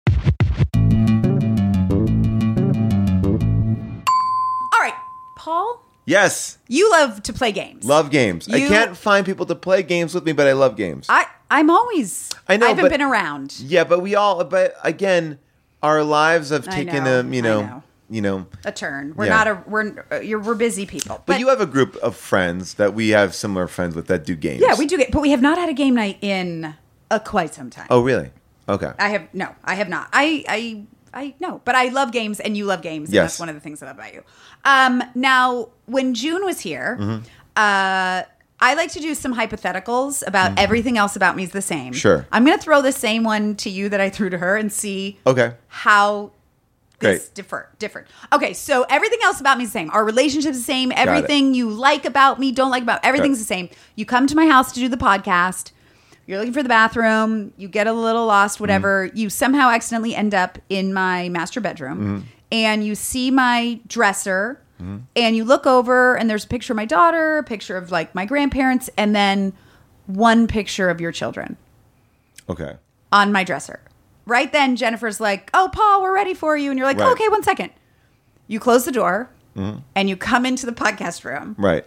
All right, Paul, Yes. you love to play games. Love games. I You- can't find people to play games with me, but I love games. I, I'm always, I know, I haven't but- been around. yeah, but we all but again, our lives have I taken know, a, you I know, know. you know, A turn. We're Yeah. not a, we're, uh, you're, we're busy people. but, you have a group of friends that we have similar friends with that do games. Yeah, we do get, but we have not had a game night in a quite some time. Oh, really? Okay. I have no, I have not. I I I no, but I love games and you love games. And Yes. that's one of the things I love about you. Um, now when June was here, Mm-hmm. uh, I like to do some hypotheticals about everything else about me is the same. Sure. I'm going to throw the same one to you that I threw to her and see Okay. how this Great. differ different. Okay, so everything else about me is the same. Our relationship's the same. Everything you like about me, don't like about everything's Got the same. You come to my house to do the podcast. You're looking for the bathroom. You get a little lost, whatever. Mm-hmm. You somehow accidentally end up in my master bedroom, Mm-hmm. and you see my dresser. And you look over, and there's a picture of my daughter, a picture of like my grandparents, and then one picture of your children Okay. on my dresser. Right then, Jennifer's like, "Oh, Paul, we're ready for you," and you're like, Right. oh, "Okay, one second." You close the door, and you come into the podcast room. Right.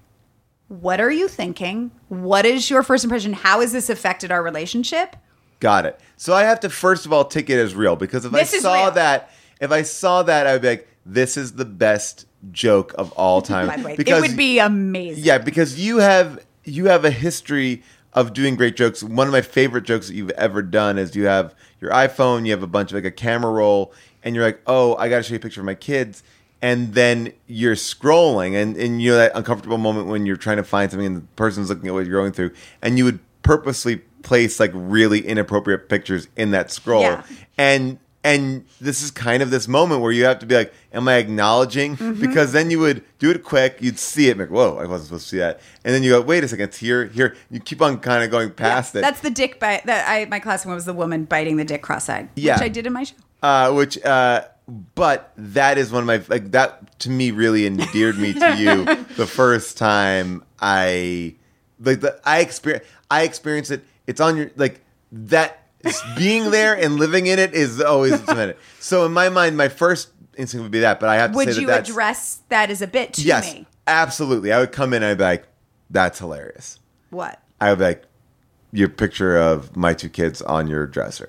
What are you thinking? What is your first impression? How has this affected our relationship? Got it. So I have to first of all take it as real because if This I is saw real. that, if I saw that, I'd be like, "This is the best joke of all time." By the way, because it would be amazing. yeah, because you have you have a history of doing great jokes. One of my favorite jokes that you've ever done is you have your iPhone, you have a bunch of like a camera roll, and you're like, "Oh, I got to show you a picture of my kids." And then you're scrolling, and, and you know that uncomfortable moment when you're trying to find something and the person's looking at what you're going through, and you would purposely place like really inappropriate pictures in that scroll. Yeah. And and this is kind of this moment where you have to be like, am I acknowledging? Mm-hmm. Because then you would do it quick, you'd see it, and be like, whoa, I wasn't supposed to see that. And then you go, wait a second, it's here, here. You keep on kind of going past it. That's the dick bite. That I my classic one was the woman biting the dick cross-eyed, Yeah. which I did in my show. Uh, which, uh, but that is one of my, like, that to me really endeared me to you the first time I, like, the, I experience, I experience it. It's on your, like, that, being there and living in it is always a minute. So in my mind, my first instinct would be that, but I have to Would say you that that's, address that as a bit to yes, me? absolutely. I would come in and I'd be like, that's hilarious. What? I would be like, your picture of my two kids on your dresser.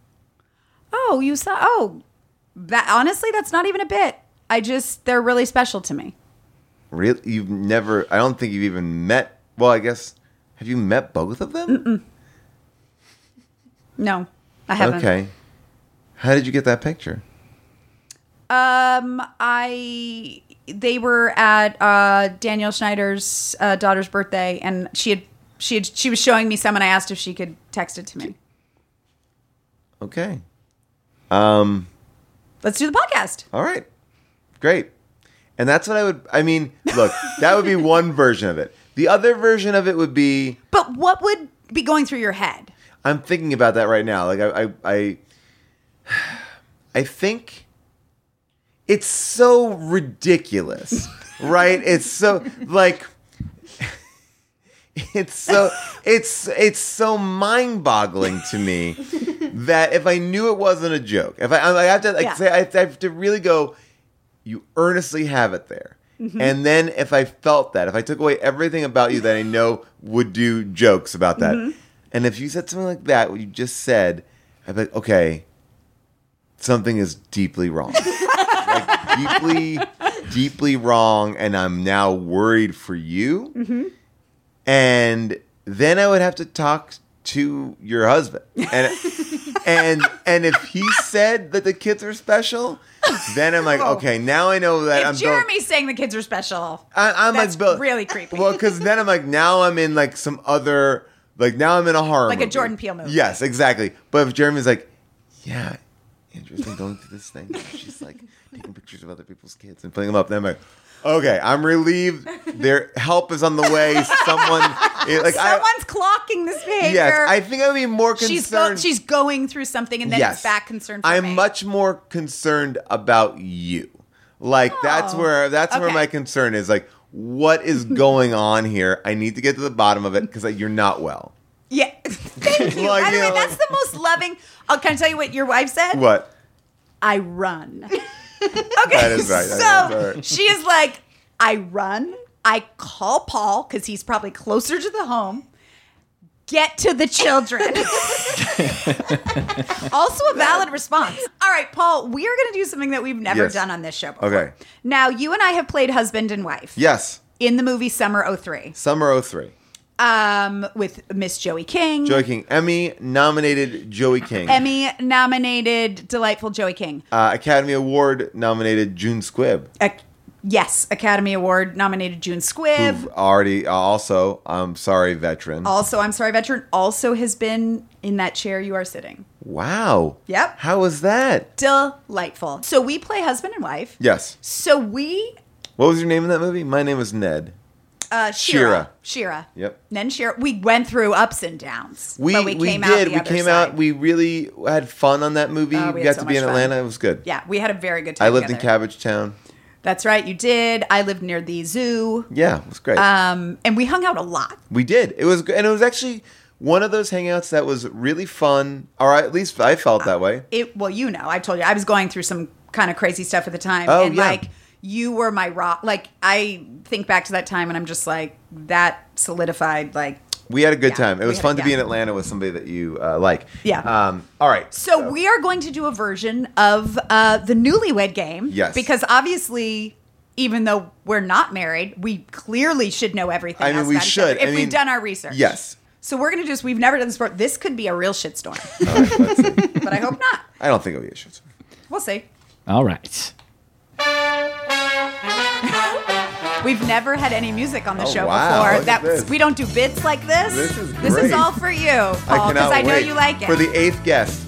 Oh, you saw. Oh, that honestly, that's not even a bit. I just they're really special to me. Really? You've never, I don't think you've even met, well, I guess, have you met both of them? Mm-mm. No, I haven't. Okay. How did you get that picture? Um, I they were at uh, Daniel Schneider's uh, daughter's birthday, and she had she had she was showing me some, and I asked if she could text it to me. Okay. Um, Let's do the podcast. all right. Great. And that's what I would, I mean, look, that would be one version of it. The other version of it would be, But what would be going through your head? I'm thinking about that right now. Like, I, I, I, I think it's so ridiculous, right? It's so, like, it's so, it's, it's so mind-boggling to me that if I knew it wasn't a joke, if I, I have to, like, Yeah. say, I have to really go, you earnestly have it there. Mm-hmm. And then if I felt that, if I took away everything about you that I know would do jokes about that, Mm-hmm. and if you said something like that, what you just said, I'd be like, okay, something is deeply wrong. Like deeply, deeply wrong, and I'm now worried for you. Mm-hmm. And then I would have to talk to your husband. And and and if he said that the kids are special, then I'm like, okay, now I know that If I'm Jeremy's saying the kids are special, I, I'm that's like, Bill- really creepy. Well, because then I'm like, now I'm in like some other, like now I'm in a horror, Like a movie. Jordan Peele movie. Yes, exactly. But if Jeremy's like, yeah, Andrew's been going through this thing. She's like taking pictures of other people's kids and putting them up. Then I'm like, okay, I'm relieved. Their help is on the way. Someone, like, someone's I, clocking this behavior. yes, I think I would be more concerned. she's go- she's going through something, and then Yes. it's back concern for I'm me. much more concerned about you. Like that's Oh, where that's where okay. my concern is. Like, what is going on here? I need to get to the bottom of it because like, you're not well. Yeah, thank you. Like, By the you way, know, that's like- the most loving. Oh, can I tell you what your wife said? What? I run. Okay, That is right, that so is right. she is like, I run. I call Paul because he's probably closer to the home. Get to the children. Also a valid response. All right, Paul, we are going to do something that we've never Yes. done on this show before. Okay. Now, you and I have played husband and wife Yes. in the movie Summer oh three Summer oh three um, with Miss Joey King. Joey King. Emmy nominated Joey King. Emmy nominated delightful Joey King. Uh, Academy Award nominated June Squibb. Ac- Yes, Academy Award nominated June Squibb. Who've already also, I'm sorry, veteran. Also, I'm sorry, veteran. Also has been in that chair you are sitting. Wow. Yep. How was that? Delightful. So we play husband and wife. Yes. So we, What was your name in that movie? My name was Ned. uh, Shira. Shira. Yep. Ned and Shira. We went through ups and downs. We but we, we, came did. out the we other came side. out. We really had fun on that movie. Oh, we we got had so to be in much fun. Atlanta. It was good. Yeah, we had a very good time I lived in together. Cabbage Town. That's right, you did. I lived near the zoo. Yeah, it was great. Um, and we hung out a lot. we did. It was good, and it was actually one of those hangouts that was really fun, or at least I felt that way. It well, you know, I've told you I was going through some kind of crazy stuff at the time, Oh, and yeah. like you were my rock. Like I think back to that time, and I'm just like that solidified. Like We had a good Yeah, time. It we was had fun a- to be yeah. in Atlanta with somebody that you uh, like. Yeah. Um, all right. so, we are going to do a version of uh, the Newlywed Game. Yes. because obviously. Even though we're not married, we clearly should know everything. I mean, else we about each should. other if I we've mean, done our research. Yes. So we're gonna just we've never done this before. This could be a real shitstorm, All right, let's see. but I hope not. I don't think it'll be a shit. We'll see. All right. We've never had any music on the Oh, show wow. before. Look at That this. we don't do bits like this. This is This great. is all for you, Paul, I because cannot I know wait you like it. for the eighth guest.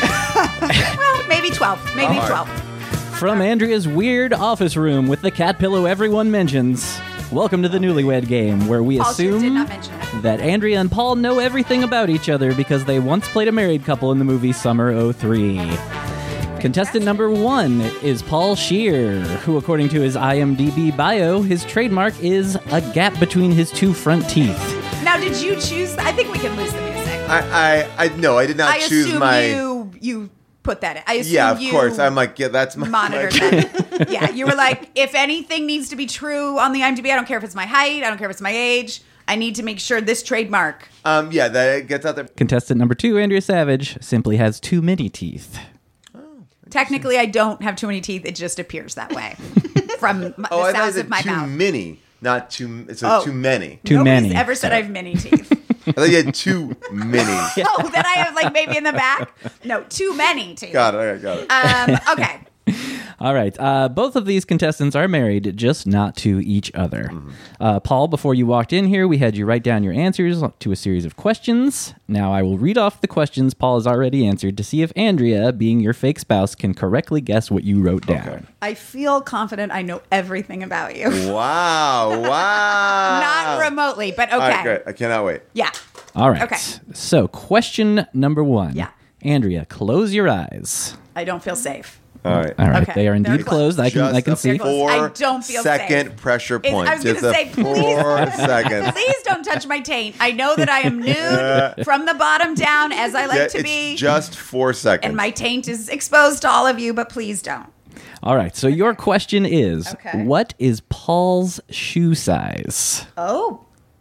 well, maybe twelve, maybe All right. twelve. From Andrea's weird office room with the cat pillow everyone mentions, welcome to the Newlywed Game, where we Paul sure did assume not mention it. that Andrea and Paul know everything about each other because they once played a married couple in the movie Summer oh three. Contestant number one is Paul Scheer, who, according to his I M D B bio, his trademark is a gap between his two front teeth. Now, did you choose? I think we can lose the music. I, I, I no, I did not I choose assume my. you you put that in. I assume yeah, of you course. I'm like, yeah, that's my. monitored like- that. Yeah, you were like, if anything needs to be true on the I M D B, I don't care if it's my height, I don't care if it's my age. I need to make sure this trademark. Um, yeah, that it gets out there. Contestant number two, Andrea Savage, simply has too many teeth. Technically, I don't have too many teeth. It just appears that way from m- Oh, the I thought sounds it of my too mouth. many, not too. It's Oh. too many. Too Nobody's many. ever said I have many teeth. I thought you had too many. Oh, that I have like maybe in the back. No, too many teeth. Got it. Okay, got it. Um, okay. All right. Uh, both of these contestants are married, just not to each other. Uh, Paul, before you walked in here, we had you write down your answers to a series of questions. Now I will read off the questions Paul has already answered to see if Andrea, being your fake spouse, can correctly guess what you wrote down. Okay. I feel confident I know everything about you. Wow! Wow! Not remotely, but okay. All right, great. I cannot wait. Yeah. All right. Okay. So, question number one. Yeah. Andrea, close your eyes. I don't feel safe. All right. All right. Okay, They are indeed they're closed. closed. I can Just I can a see. closed. Four I don't feel second safe. pressure It's- point. I was Just gonna a say, please- four seconds. Please don't touch my taint. I know that I am nude from the bottom down, as I like Yeah, to it's be. just four seconds. And my taint is exposed to all of you, but please don't. All right. So your question is, Okay. what is Paul's shoe size? Oh.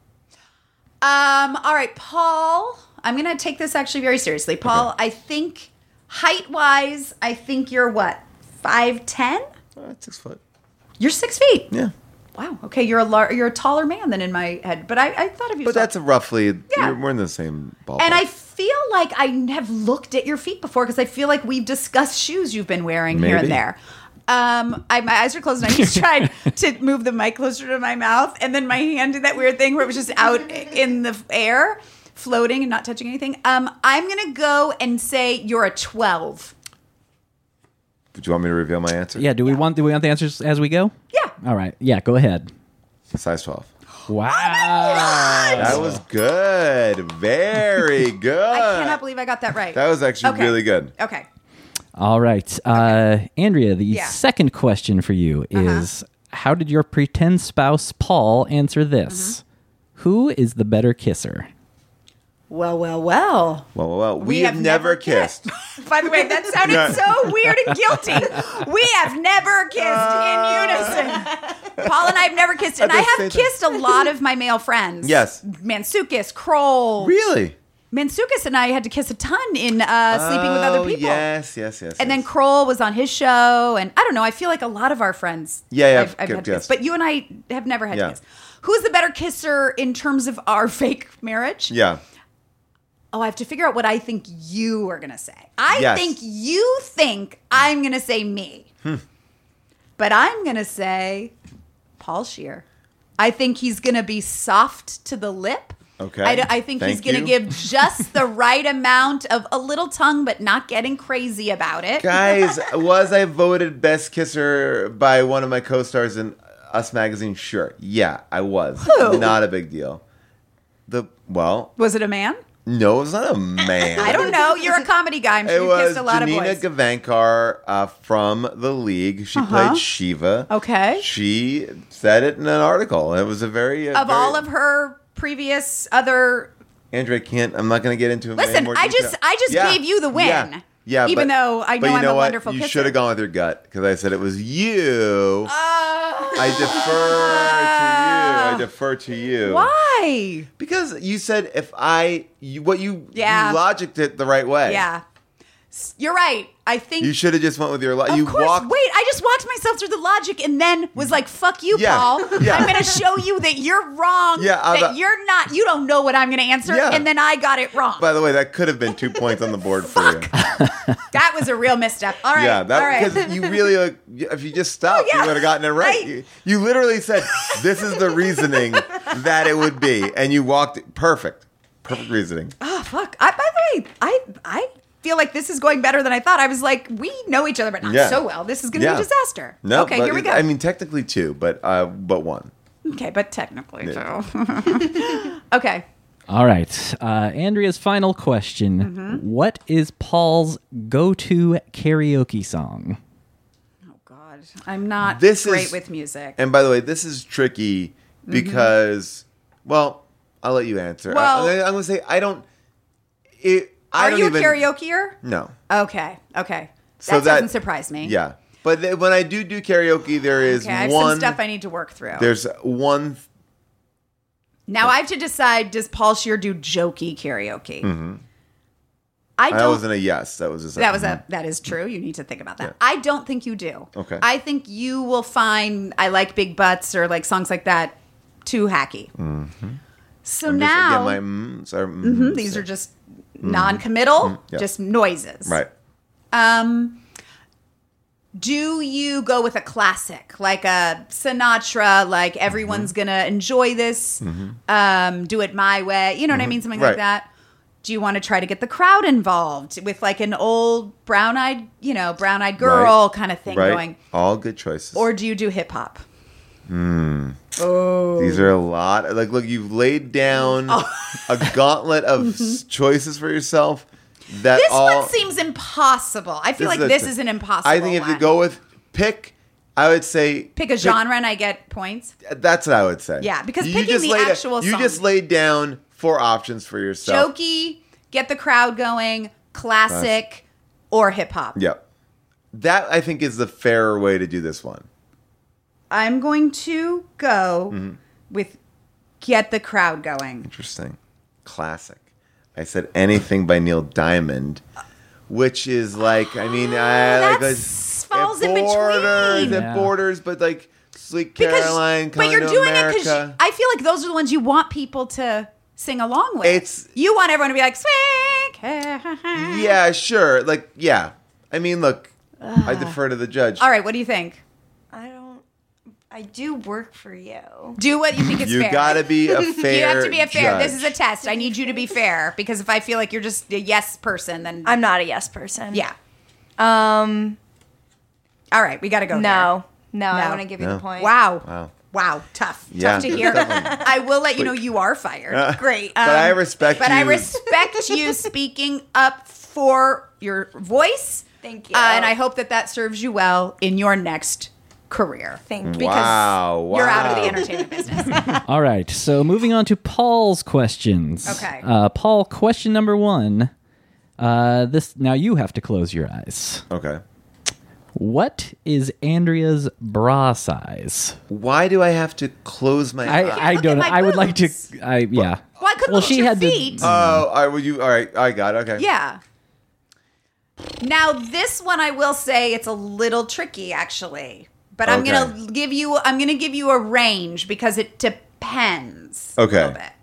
Um. All right, Paul. I'm gonna take this actually very seriously, Paul. I think height wise, I think you're what five ten. Uh, six foot. You're six feet. Yeah, Wow. Okay, you're a lar- you're a taller man than in my head, but I, I thought of you. but as that's a roughly. Yeah. We're, we're in the same ballpark. And I feel like I have looked at your feet before because I feel like we've discussed shoes you've been wearing here and Maybe. there. Um, I, my eyes are closed and I just tried to move the mic closer to my mouth, and then my hand did that weird thing where it was just out in the air, floating and not touching anything. Um, I'm gonna go and say you're a twelve. Do you want me to reveal my answer? Yeah. Do we want do we want the answers as we go? Yeah. All right. Yeah. Go ahead. Size twelve. Wow. That was good. Very good. I cannot believe I got that right. That was actually Okay. really good. Okay. All right. Uh, Andrea, the Yeah. second question for you is, how did your pretend spouse Paul answer this? Who is the better kisser? Well, well, well. Well, well, well. We, have, never kissed. By the way, that sounded No. so weird and guilty. We have never kissed in unison. Paul and I have never kissed, and I I just have say that. kissed a lot of my male friends. Yes. Mansukis, Kroll. Really? Mansukis and I had to kiss a ton in uh, Sleeping with Other Oh, People. Yes, yes, yes. And then yes. Kroll was on his show, and I don't know. I feel like a lot of our friends. Yeah, yeah, I've, I've good, had to yes. kiss, but you and I have never had Yeah. to kiss. Who's the better kisser in terms of our fake marriage? Yeah. Oh, I have to figure out what I think you are going to say. I Yes. think you think I'm going to say me. but I'm going to say Paul Scheer. I think he's going to be soft to the lip. Okay. I, d- I think Thank he's going to you. give just the right amount of a little tongue, but not getting crazy about it. Guys, was I voted best kisser by one of my co-stars in Us Magazine? Sure. Yeah, I was. Who? Not a big deal. The well, Was it a man? no, it's not a man. I don't know. You're a comedy guy. I'm It sure you was kissed a lot Janina of boys. Gavankar uh, from The League. She Uh-huh. played Shiva. Okay. She said it in an article. It was a very uh, Of very- all of her previous other Andrew, I can't. I'm not going to get into it. Listen, I just- I just gave you the win. Yeah, yeah Even but- though I but know you I'm know a what? wonderful You kisser. should have gone with your gut because I said it was you. Uh, I defer to you. I defer to you. Why? Because you said if I, you, what you, Yeah. you logicked it the right way. Yeah. S- You're right. I think You should have just went with your. Lo- Of you course. walked. Wait, I just walked myself through the logic and then was like, fuck you, Yeah, Paul. yeah. I'm going to show you that you're wrong. Yeah, I'm that not- you're not, you don't know what I'm going to answer. Yeah. And then I got it wrong. By the way, that could have been two points on the board for you. That was a real misstep. All right. Yeah, that all right. because you really, like, if you just stopped, Oh, yeah. you would have gotten it right. Right. You, you literally said, "This is the reasoning that it would be," and you walked it. Perfect, perfect reasoning. Oh, fuck. I, by the way, I, I feel like this is going better than I thought. I was like, we know each other, but not Yeah. so well. This is going to Yeah. be a disaster. No, Okay, but here we go. I mean, technically two, but uh, but one. okay, but technically, Yeah. too. Okay. All right. Uh, Andrea's final question. Mm-hmm. What is Paul's go-to karaoke song? Oh, God. I'm not This great is- with music. And by the way, this is tricky because, well, I'll let you answer. Mm-hmm. Well- I, I'm going to say I don't. It, I Are don't you even, a karaokeer? No. Okay. Okay. That So that- doesn't surprise me. Yeah, but th- when I do do karaoke, there is Okay, I have one. some stuff I need to work through. There's one. Now I have to decide: does Paul Scheer do jokey karaoke? I That don't. wasn't a yes. That was a. that was a. That is true. You need to think about that. Yeah. I don't think you do. Okay. I think you will find I like big butts or like songs like that too hacky. Mm-hmm. So I'm just- now again, my mm, sorry, mm, Mhm, these are just non-committal, yeah. just noises. right. Um, do you go with a classic like a Sinatra? Like everyone's Mm-hmm. gonna enjoy this. Um, do it my way. You know what I mean? Something like Mm-hmm. Right. that. Do you want to try to get the crowd involved with like an old brown-eyed, you know, brown-eyed girl Right. kind of thing Right. going? All good choices. Or do you do hip hop? These are a lot. Like, look, you've laid down Oh. a gauntlet of s- choices for yourself. That This all. one seems impossible. I feel This like is a- this is an impossible I think if you one. go with pick, I would say pick a genre and I get points. That's what I would say. Yeah, because You picking just the laid a- actual You song. just laid down four options for yourself. Jokey, get the crowd going, classic, or hip hop. Yep. That I think is the fairer way to do this one. I'm going to go Mm-hmm. with get the crowd going. Interesting. Classic. I said anything by Neil Diamond, which is like, I mean, I like That's- it falls in borders, between. It Yeah. borders, but like Sweet Because, Caroline, but you're Coming to doing it America. because I feel like those are the ones you want people to sing along with. It's- you want everyone to be like Sweet Caroline. Yeah, sure. Like, yeah. I mean, look, I defer to the judge. All right, what do you think? I don't. I do work for you. Do what you think is You fair. gotta be a fair. You have to be a fair. judge. This is a test. I need you to be fair because if I feel like you're just a yes person, then I'm not a yes person. yeah. Um. All right, we got to go. No. No. I No. want to give you No. the point. There. Wow. Wow. Wow. Tough. Yeah, Tough to it's hear. definitely- I will let you know you are fired. Great. But I respect But you. I respect you speaking up for your voice. Thank you. Uh, and I hope that that serves you well in your next career. Thank you. Because Wow, you're out of wow. the entertainment business. All right. So moving on to Paul's questions. Okay. Uh, Paul, question number one. Uh, this now you have to close your eyes. Okay. What is Andrea's bra size? Why do I have to close my I, eyes? I look don't know. at my I would like to. boobs. I yeah. Well, I couldn't Well, look she at your had to- feet. Oh, all right. Well, you all right? I got it. Okay. Yeah. Now this one I will say it's a little tricky actually. But I'm Okay. gonna give you I'm gonna give you a range because it depends Okay. a little bit.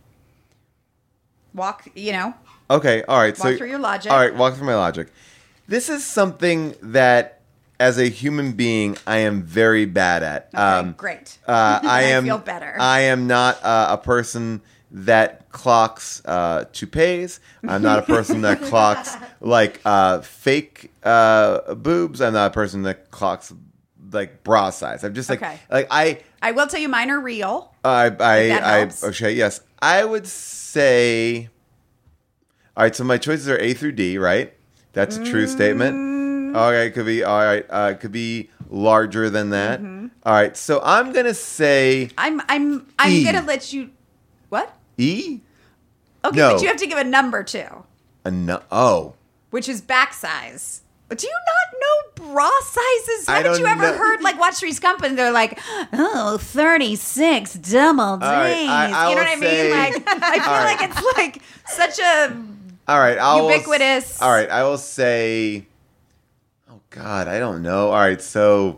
Walk, you know. Okay. All right. Walk so through your logic. All right. Walk through my logic. This is something that as a human being, I am very bad at. Okay, Um, great. Uh, I I am. feel better. I am not uh, a person that clocks uh, toupees. I'm not a person that clocks like uh, fake uh, boobs. I'm not a person that clocks like bra size. I'm just like Okay. like I I will tell you mine are real. I I that I helps. okay yes. I would say. All right, so my choices are A through D, right? That's a true Mm. statement. All right, it could be all right. Uh, it could be larger than that. Mm-hmm. All right, so I'm gonna say I'm I'm I'm E. gonna let you what? E. Okay, No. but you have to give a number too, A no- oh, which is back size. Do you not know bra sizes? I Haven't don't you ever know. heard like Watch Three's Company? They're like, oh, thirty-six double D's. right, I- I you know will what I say- mean? Like, I feel All like right. it's like such a all right. I'll Ubiquitous. All right, I will say. Oh God, I don't know. All right, so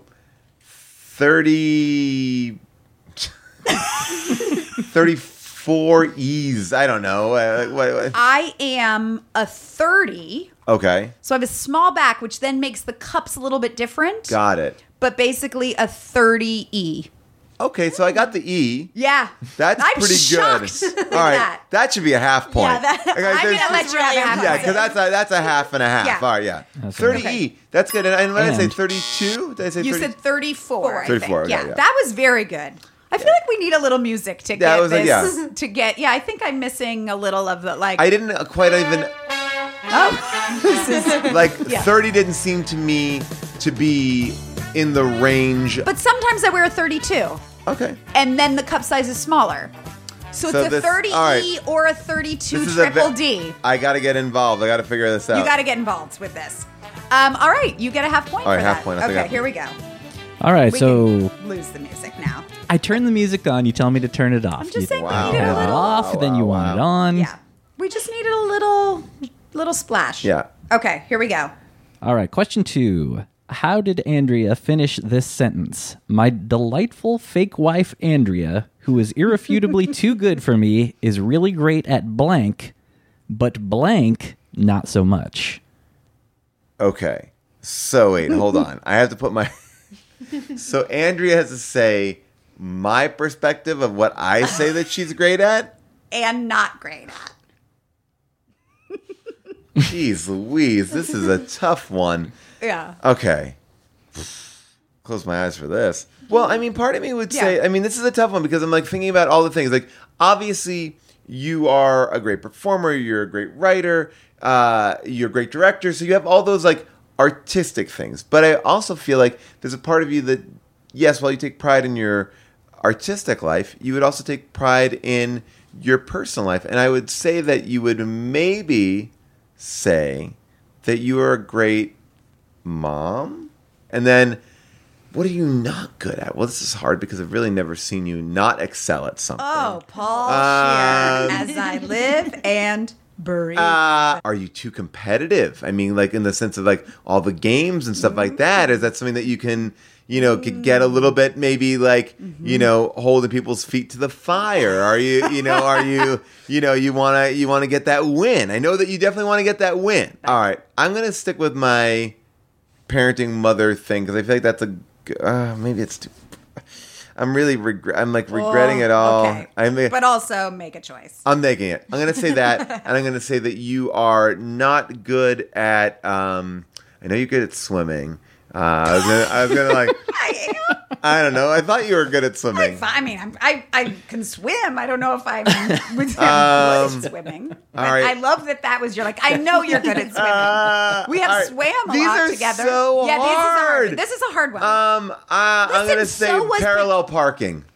thirty. thirty-four E's. I don't know. Uh, what, what? I am a thirty, Okay, so I have a small back, which then makes the cups a little bit different. got it. But basically a thirty E. Okay, so I got the E. Yeah, That's I'm pretty shocked good. with All right, that. that. should be a half point. Yeah, that- Okay, I'm there's- gonna let you have a half Yeah, point. because that's a that's a half and a half. Yeah. All right, yeah. That's thirty okay. E. That's good. And, and what did I say? And- thirty-two? Did I say You thirty? said thirty-four. I thirty-four, think. okay, yeah, yeah. that was very good. I feel like we need a little music to Yeah, get it was like- this. yeah. To get, yeah, I think I'm missing a little of the like. I didn't quite even oh, this is. like Yeah. thirty. Didn't seem to me to be in the range. But sometimes I wear a thirty-two, Okay, and then the cup size is smaller. So, So it's a this- thirty E all right. or a thirty-two This is a triple ve- D. I got to get involved. I got to figure this out. You got to get involved with this. Um, all right, you get a half point All right, for half that. point. I'll take Okay, half here we go. All right, We so can lose the music now. I turn the music on. You tell me to turn it off. I'm just you saying Wow. we need a have it little. off, then you Wow, want it wow. on. Yeah, we just needed a little, little splash. Yeah. Okay, here we go. All right, question two. How did Andrea finish this sentence? My delightful fake wife, Andrea, who is irrefutably too good for me, is really great at blank, but blank, not so much. Okay. So wait, hold on. I have to put my. So Andrea has to say my perspective of what I say that she's great at. And not great at. Jeez Louise, this is a tough one. Yeah. Okay. Close my eyes for this. Well, I mean, part of me would say, Yeah. I mean, this is a tough one because I'm like thinking about all the things. Like, obviously, you are a great performer, you're a great writer, uh, you're a great director, so you have all those like artistic things. But I also feel like there's a part of you that, yes, while you take pride in your artistic life, you would also take pride in your personal life. And I would say that you would maybe say that you are a great mom. And then, what are you not good at? Well, this is hard because I've really never seen you not excel at something. Oh, Paul Um, Scheer, as I live and breathe. Uh, are you too competitive? I mean, like in the sense of like all the games and stuff like that. Is that something that you can, you know, could get a little bit maybe like, you know, holding people's feet to the fire? Are you, you know, are you, you know, you want to, you want to get that win? I know that you definitely want to get that win. All right. I'm going to stick with my parenting mother thing because I feel like that's a, uh, maybe it's too, I'm really, regret. I'm like regretting it all. Okay. I'm, But also make a choice. I'm making it. I'm going to say that, and I'm going to say that you are not good at. Um, I know you're good at swimming. Uh, I was gonna, I was gonna like. I am. I don't know. I thought you were good at I'm swimming. fi- I mean, I'm, I I can swim. I don't know if I'm with Um, good at swimming. But all right. I love that that was. You're like, I know you're good at swimming. Uh, we have all right. swam a These lot are together. so yeah, hard. This is hard. This is a hard one. Um, uh, I'm Listen, going to say so was the- parallel parking.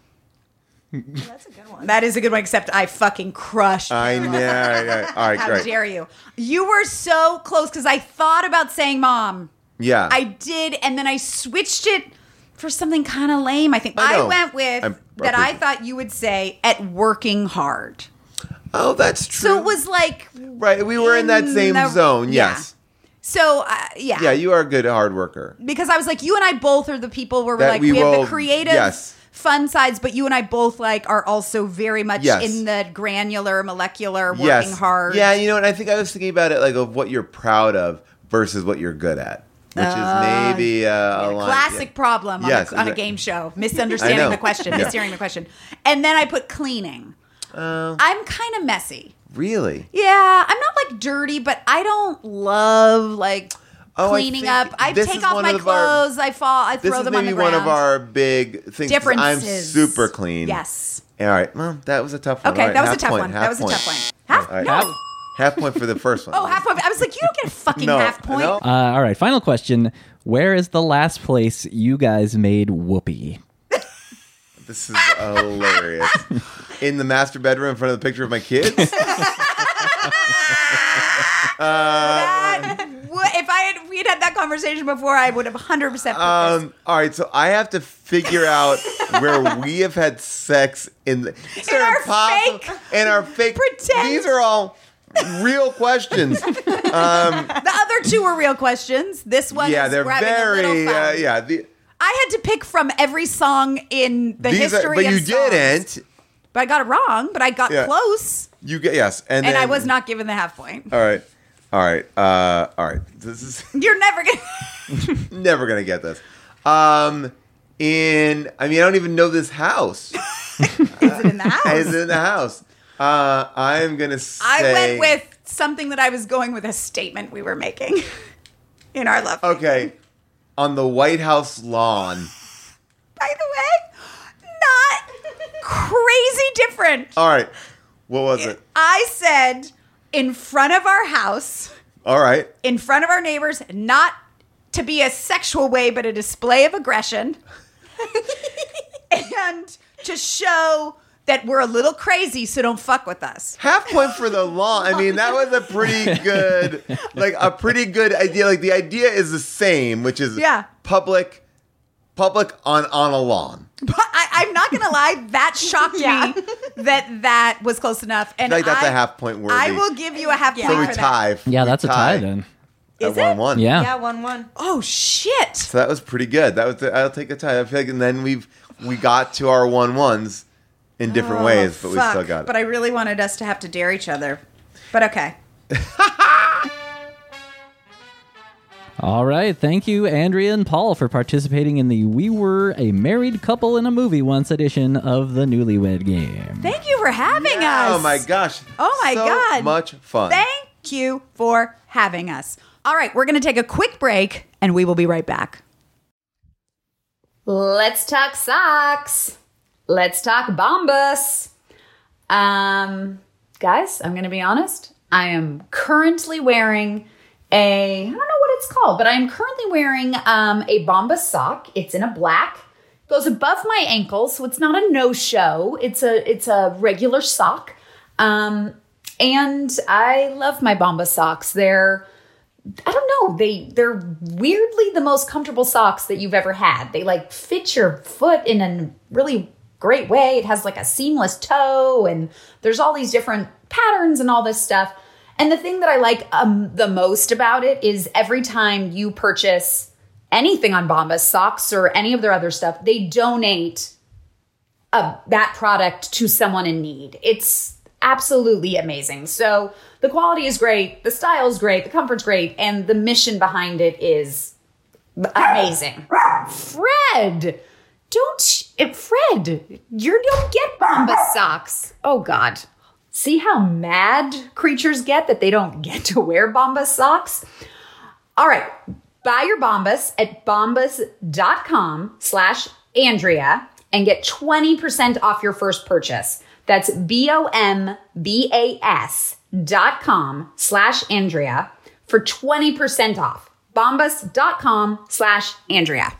That's a good one. that is a good one. Except I fucking crushed. I know. yeah. All right, How great. dare you? You were so close because I thought about saying mom. Yeah. I did, and then I switched it for something kind of lame. I think I I, know. went with I'm- that. I I'm- thought you would say at working hard. oh, that's true. So it was like right. We were in that in same the- zone. yeah. Yes. so. Uh, yeah, Yeah. You are a good hard worker. because I was like, you and I both are the people where we're That like we we, have will- the creative, yes. fun sides, but you and I both like are also very much Yes. in the granular, molecular, working Yes. hard. Yeah, you know, and I think I was thinking about it like of what you're proud of versus what you're good at. which is maybe uh, a line. Classic problem on, Yes, a, on a exact- game show. I Misunderstanding know. the question. Yeah. Mishearing the question. And then I put cleaning. Uh, I'm kind of messy. really? Yeah, I'm not like dirty, but I don't love like Oh, I cleaning think up. I this take is off one my of our- clothes. I fall. I This throw is them on maybe the ground. one of our big things. 'cause I'm differences. super clean. Yes. All right. Well, that was a tough one. Okay, All right, that was a half tough point, one. half That was a point. tough one. Half? All right, No. half, half point for the first one. Oh, half point. I was like, you don't get a fucking No, half point. no. Uh, all right, final question. Where is the last place you guys made whoopee? This is hilarious. In the master bedroom in front of the picture of my kids. That would- if I had if we had had that conversation before, I would have one hundred percent put this. Um, all right, so I have to figure out where we have had sex in the Is In our impossible- fake in our fake. pretend. These are all real questions. The other two were real questions. This one yeah, is they're we're having a little very. Uh, fun. yeah, the, I had to pick from every song in the these history are, but of you songs. didn't. But I got it wrong, but I got Yeah. close. You get yes, and And then, I was not given the half point. All right, all right, uh, all right. This is You're never gonna never gonna get this. Um, in I mean, I don't even know this house. Is it in the house? Is it in the house? Uh, I'm gonna say. I went with something that I was going with a statement we were making in our love. Okay, on the White House lawn. By the way, not crazy different. All right, what was it? I said in front of our house, All right, in front of our neighbors, not to be a sexual way, but a display of aggression. And to show that we're a little crazy, so don't fuck with us. half point for the lawn. I mean, that was a pretty good, like a pretty good idea. Like the idea is the same, which is Yeah. public, public on on a lawn. But I, I'm not gonna lie, that shocked Yeah. me that that was close enough. And I feel like that's I, a half point worthy. I will give you a half Yeah. point So we for tie. Yeah, We that's a tie then. At Is it? one one. Yeah. Yeah, one one. Oh shit! So that was pretty good. That was. The, I'll take a tie. I feel like, and then we've we got to our one ones in different Oh, ways, but we fuck. still got it. But I really wanted us to have to dare each other. But okay. All right. Thank you, Andrea and Paul, for participating in the We Were a Married Couple in a Movie Once edition of the Newlywed Game. Thank you for having us. Oh my gosh! Oh my So God. much fun. Thank you for having us. All right, we're going to take a quick break and we will be right back. Let's talk socks. Let's talk Bombas. Um, guys, I'm going to be honest. I am currently wearing a, I don't know what it's called, but I'm currently wearing um, a Bombas sock. It's in a black. Goes above my ankles, so it's not a no-show. It's a it's a regular sock. Um, and I love my Bombas socks. They're I don't know. They they're weirdly the most comfortable socks that you've ever had. They like fit your foot in a really great way. It has like a seamless toe, and there's all these different patterns and all this stuff. And the thing that I like um, the most about it is every time you purchase anything on Bombas, socks or any of their other stuff, they donate uh, that product to someone in need. It's absolutely amazing. So the quality is great, the style is great, the comfort's great, and the mission behind it is amazing. Fred, don't sh- Fred, you don't get Bombas socks. Oh God. See how mad creatures get that they don't get to wear Bombas socks? All right. Buy your Bombas at bombas.com slash Andrea and get twenty percent off your first purchase. That's B-O-M-B-A-S dot com slash Andrea for twenty percent off. Bombas.com slash Andrea.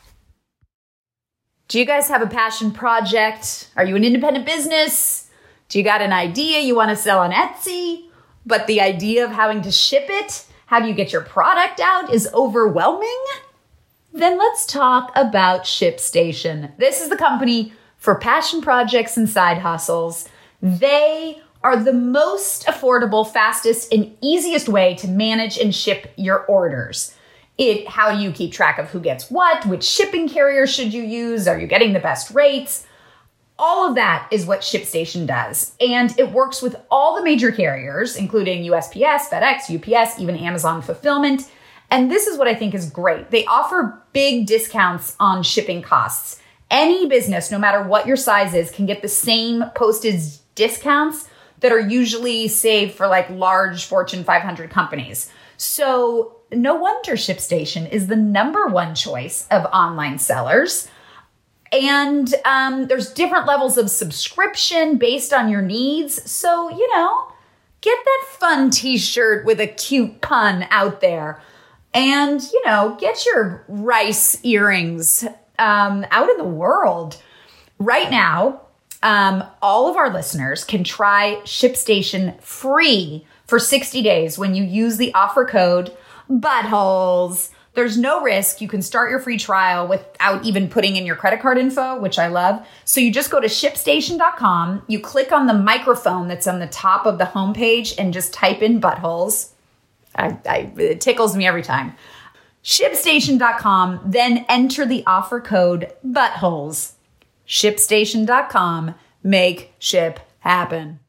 Do you guys have a passion project? Are you an independent business? Do you got an idea you want to sell on Etsy, but the idea of having to ship it, how do you get your product out is overwhelming? Then let's talk about ShipStation. This is the company for passion projects and side hustles. They are the most affordable, fastest, and easiest way to manage and ship your orders. It, how do you keep track of who gets what? Which shipping carrier should you use? Are you getting the best rates? All of that is what ShipStation does. And it works with all the major carriers, including U S P S, FedEx, U P S, even Amazon Fulfillment. And this is what I think is great. They offer big discounts on shipping costs. Any business, no matter what your size is, can get the same postage discounts that are usually saved for like large Fortune five hundred companies. So no wonder ShipStation is the number one choice of online sellers. And um, there's different levels of subscription based on your needs. So, you know, get that fun t-shirt with a cute pun out there. And, you know, get your rice earrings um, out in the world. Right now, um, all of our listeners can try ShipStation free for sixty days when you use the offer code BUTTHOLES. There's no risk. You can start your free trial without even putting in your credit card info, which I love. So you just go to ship station dot com. You click on the microphone that's on the top of the homepage and just type in buttholes. I, I, it tickles me every time. ship station dot com. Then enter the offer code buttholes. ship station dot com. Make ship happen.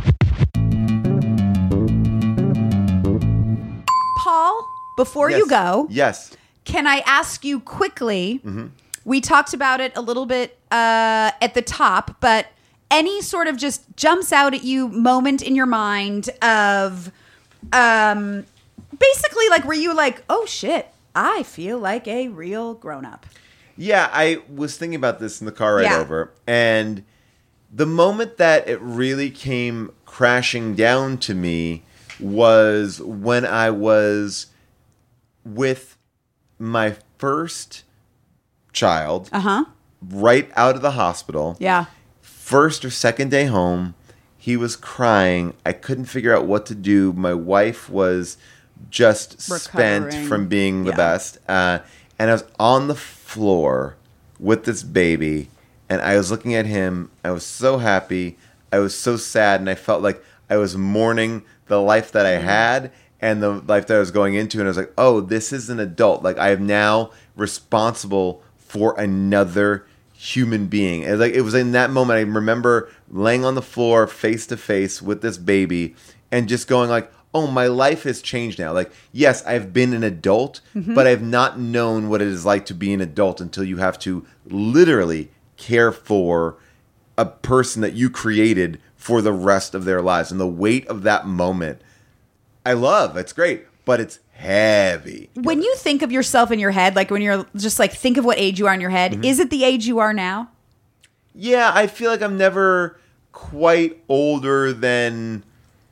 Paul, before Yes. you go, Yes. can I ask you quickly? We talked about it a little bit uh, at the top, but any sort of just jumps out at you moment in your mind of um, basically like, were you like, oh shit, I feel like a real grown up? Yeah, I was thinking about this in the car ride Yeah. over, and the moment that it really came crashing down to me was when I was with my first child, Uh huh. right out of the hospital. Yeah. First or second day home, he was crying. I couldn't figure out what to do. My wife was just spent Recovering. from being the Yeah. best. Uh, and I was on the floor with this baby, and I was looking at him. I was so happy. I was so sad, and I felt like I was mourning the life that I had and the life that I was going into. And I was like, oh, this is an adult. Like, I am now responsible for another human being. It was like, it was in that moment I remember laying on the floor face to face with this baby and just going like, oh, my life has changed now. Like, yes, I've been an adult, but I've not known what it is like to be an adult until you have to literally care for a person that you created for the rest of their lives. And the weight of that moment, I love. It's great, but it's heavy. When you think of yourself in your head, like when you're just like, think of what age you are in your head, Mm-hmm. is it the age you are now? Yeah, I feel like I'm never quite older than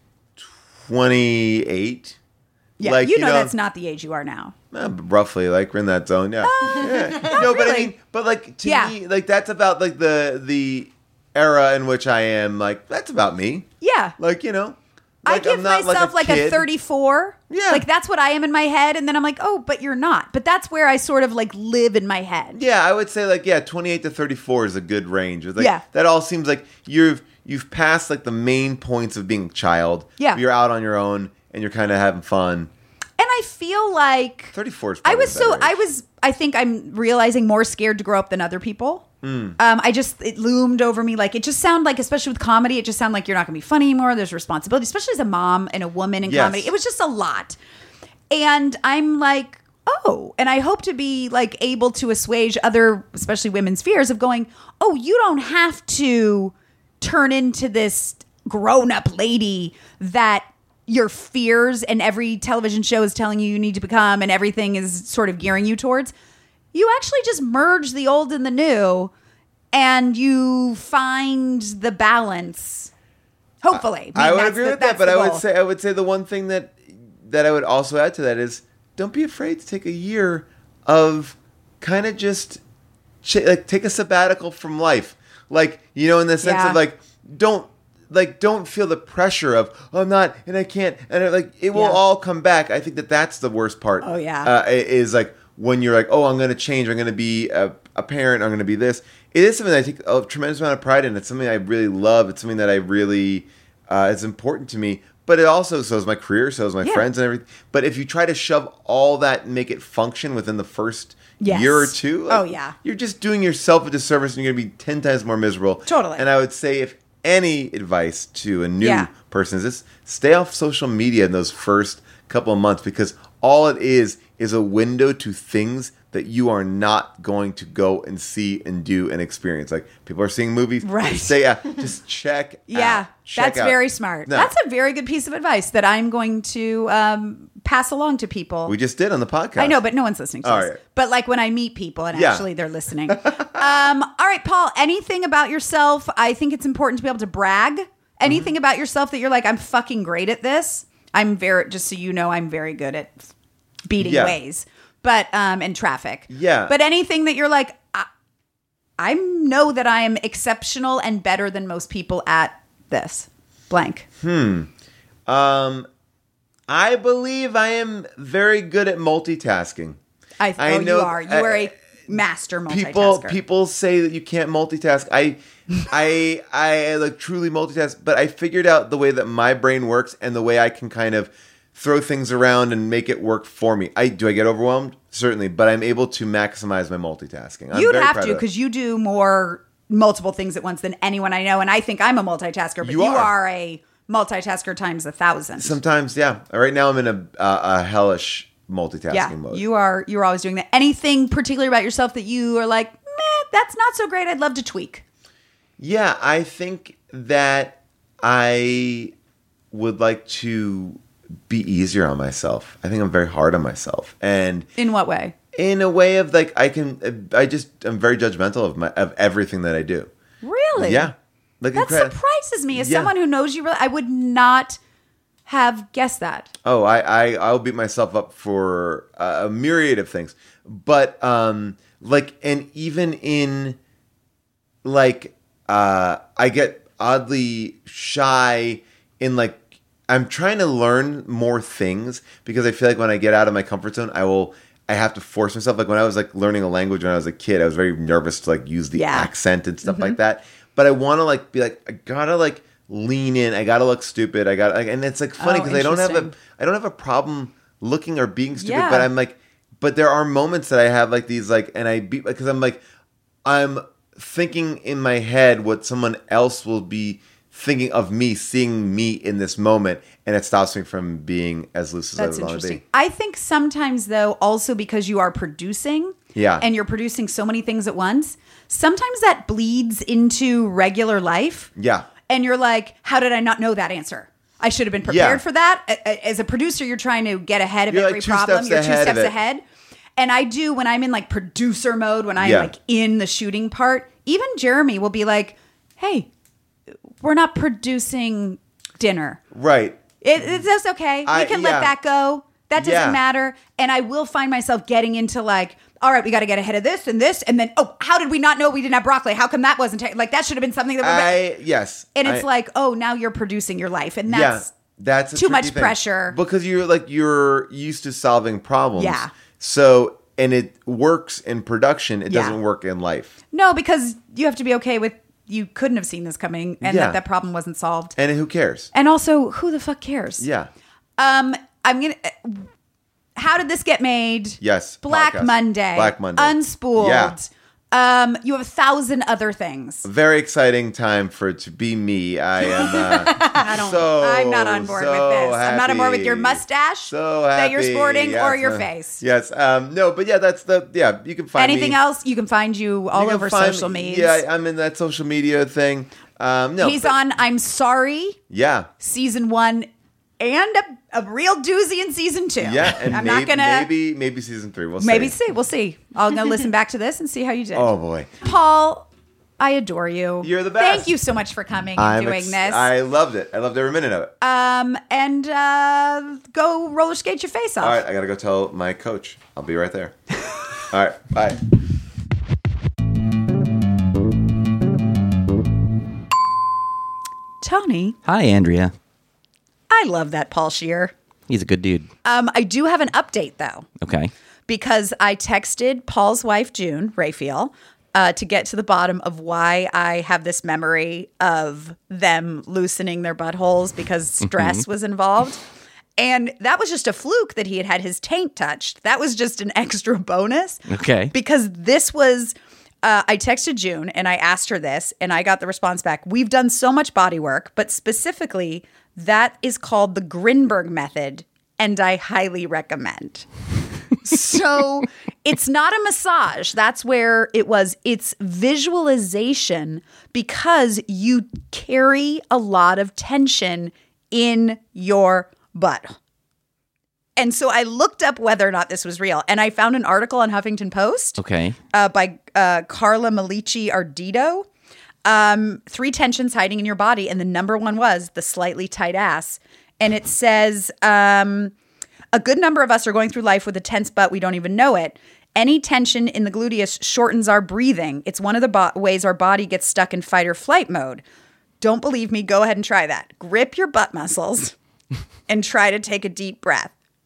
twenty-eight. Yeah. Like, you, you know, know- that's not the age you are now. Uh, roughly, like we're in that zone, yeah. yeah. No, but I really. mean, but like to Yeah. me, like that's about like the the era in which I am. Like that's about me. Yeah. Like you know, I like, give I'm not myself like a, kid. thirty-four. Yeah. Like that's what I am in my head. And then I'm like, oh, but you're not. But that's where I sort of like live in my head. Yeah, I would say like yeah, twenty-eight to thirty-four is a good range. It's like, Yeah. that all seems like you've you've passed like the main points of being a child. Yeah. You're out on your own and you're kind of having fun. And I feel like thirty-four is. I probably was a so, better I age. was, I think I'm realizing more scared to grow up than other people. Hmm. Um, I just, it loomed over me. Like, it just sounded like, especially with comedy, it just sounded like you're not going to be funny anymore. There's responsibility, especially as a mom and a woman in Yes. comedy. It was just a lot. And I'm like, oh, and I hope to be like able to assuage other, especially women's fears of going, oh, you don't have to turn into this grown up lady that your fears and every television show is telling you you need to become and everything is sort of gearing you towards. You actually just merge the old and the new and you find the balance. Hopefully. I mean, would that's agree the- with that, that's but the I would goal. say I would say the one thing that that I would also add to that is don't be afraid to take a year of kind of just ch- like take a sabbatical from life, like you know, in the sense Yeah. of like don't like don't feel the pressure of oh, I'm not and I can't and it, like it will Yeah. all come back. I think that that's the worst part. Oh, yeah. uh, i- is like when you're like oh I'm going to change, I'm going to be a, a parent, I'm going to be this. It is something that I take a tremendous amount of pride in. It's something I really love. It's something that I really uh, is important to me. But it also so is my career, so is my Yeah. friends and everything. But if you try to shove all that and make it function within the first Yes. year or two, like, Oh, yeah. you're just doing yourself a disservice, and you're going to be ten times more miserable. Totally. And I would say, if any advice to a new Yeah. person is this: stay off social media in those first couple of months, because all it is is a window to things that you are not going to go and see and do and experience. Like people are seeing movies. Right. Just say, yeah, just check Yeah, out. Check that's out. very smart. No. That's a very good piece of advice that I'm going to um, pass along to people. We just did on the podcast. I know, but no one's listening to All this. right. But like when I meet people and Yeah. actually they're listening. um, all right, Paul, anything about yourself? I think it's important to be able to brag. Anything Mm-hmm. about yourself that you're like, I'm fucking great at this. I'm very, just so you know, I'm very good at beating Yeah. ways, but, um, and traffic. Yeah. But anything that you're like, I, I know that I am exceptional and better than most people at this blank. Um, I believe I am very good at multitasking. I, I oh, know- you are. You I- are a master multitasker. People people say that you can't multitask. I I I like truly multitask, but I figured out the way that my brain works and the way I can kind of throw things around and make it work for me. I do I get overwhelmed? Certainly, but I'm able to maximize my multitasking. I'm You'd very have proud to of it. because you do more multiple things at once than anyone I know, and I think I'm a multitasker, but you, You are. are. a multitasker times a thousand. Sometimes, yeah. Right now, I'm in a a, a hellish multitasking yeah, mode. you are. You're always doing that. Anything particular about yourself that you are like, meh, that's not so great. I'd love to tweak. Yeah, I think that I would like to be easier on myself. I think I'm very hard on myself, and In what way? in a way of like I can, I just I'm very judgmental of my of everything that I do. Really? Yeah, like That incredi- surprises me. As Yeah. someone who knows you, really, I would not have guessed that. Oh, I, I I'll beat myself up for a myriad of things, but um, like, and even in like, uh, I get oddly shy in like. I'm trying to learn more things because I feel like when I get out of my comfort zone, I will. I have to force myself. Like when I was like learning a language when I was a kid, I was very nervous to like use the Yeah. accent and stuff like that. But I want to like be like I gotta like lean in. I gotta look stupid. I got like, and it's like funny Oh, because I don't have a interesting. I don't have a problem looking or being stupid. Yeah. But I'm like, but there are moments that I have like these like, and I be because I'm like, I'm thinking in my head what someone else will be thinking of me, seeing me in this moment, and it stops me from being as loose as That's I would want to interesting. be. I think sometimes, though, also because you are producing, Yeah. and you're producing so many things at once, sometimes that bleeds into regular life. Yeah. And you're like, how did I not know that answer? I should have been prepared Yeah. for that. A- a- As a producer, you're trying to get ahead of You're, like, every two problem. steps You're two ahead of steps it. ahead. And I do when I'm in like producer mode, when I'm Yeah. like in the shooting part, even Jeremy will be like, hey, we're not producing dinner. Right. It, it's just okay. I- we can yeah. let that go. That doesn't Yeah. matter. And I will find myself getting into like, all right, we got to get ahead of this and this. And then, oh, how did we not know we didn't have broccoli? How come that wasn't, ta- like, that should have been something that we I yes. And it's I- like, oh, now you're producing your life. And that's, yeah, that's a too tricky much thing. pressure. because you're like you're used to solving problems. Yeah. So and it works in production. It Yeah. doesn't work in life. no, because you have to be okay with, you couldn't have seen this coming and Yeah. that that problem wasn't solved. And who cares? And also, who the fuck cares? Yeah. Um, I'm going to, how did this get made? Yes. Black podcast. Monday. Black Monday. Unspooled. Yeah. Um, you have a thousand other things. Very exciting time for it to be me. I am. Uh, I don't. so, I'm not on board so with this. I'm not on board with your happy. mustache So that you're happy. sporting Yes, or your uh, face. Yes. Um, no, but yeah, that's the yeah. You can find Anything me. else? You can find you all You can over find social me- media. Yeah, I'm in that social media thing. Um, no, He's but- on I'm Sorry, Yeah. season one, and a, a real doozy in season two. Yeah, and I'm maybe, not gonna maybe maybe season three. We'll maybe see. see. We'll see. I'm gonna listen back to this and see how you did. Oh boy, Paul, I adore you. You're the best. Thank you so much for coming and I'm doing ex- this. I loved it. I loved every minute of it. um, and uh, go roller skate your face off. All right, I gotta go tell my coach. I'll be right there. All right, bye. Tony, Hi, Andrea. I love that Paul Scheer. He's a good dude. Um, I do have an update though, Okay. because I texted Paul's wife June Raphael uh, to get to the bottom of why I have this memory of them loosening their buttholes because stress was involved. And that was just a fluke that he had had his taint touched. That was just an extra bonus. Okay. Because this was, uh, I texted June and I asked her this, and I got the response back. We've done so much body work, but specifically, that is called the Grinberg method, and I highly recommend. So it's not a massage. That's where it was. It's visualization because you carry a lot of tension in your butt. And so I looked up whether or not this was real. And I found an article on Huffington Post Okay. uh, by uh, Carla Malici Ardito. Um, three tensions hiding in your body. And the number one was the slightly tight ass. And it says, um, a good number of us are going through life with a tense butt. We don't even know it. Any tension in the gluteus shortens our breathing. It's one of the bo- ways our body gets stuck in fight or flight mode. Don't believe me? Go ahead and try that. Grip your butt muscles and try to take a deep breath.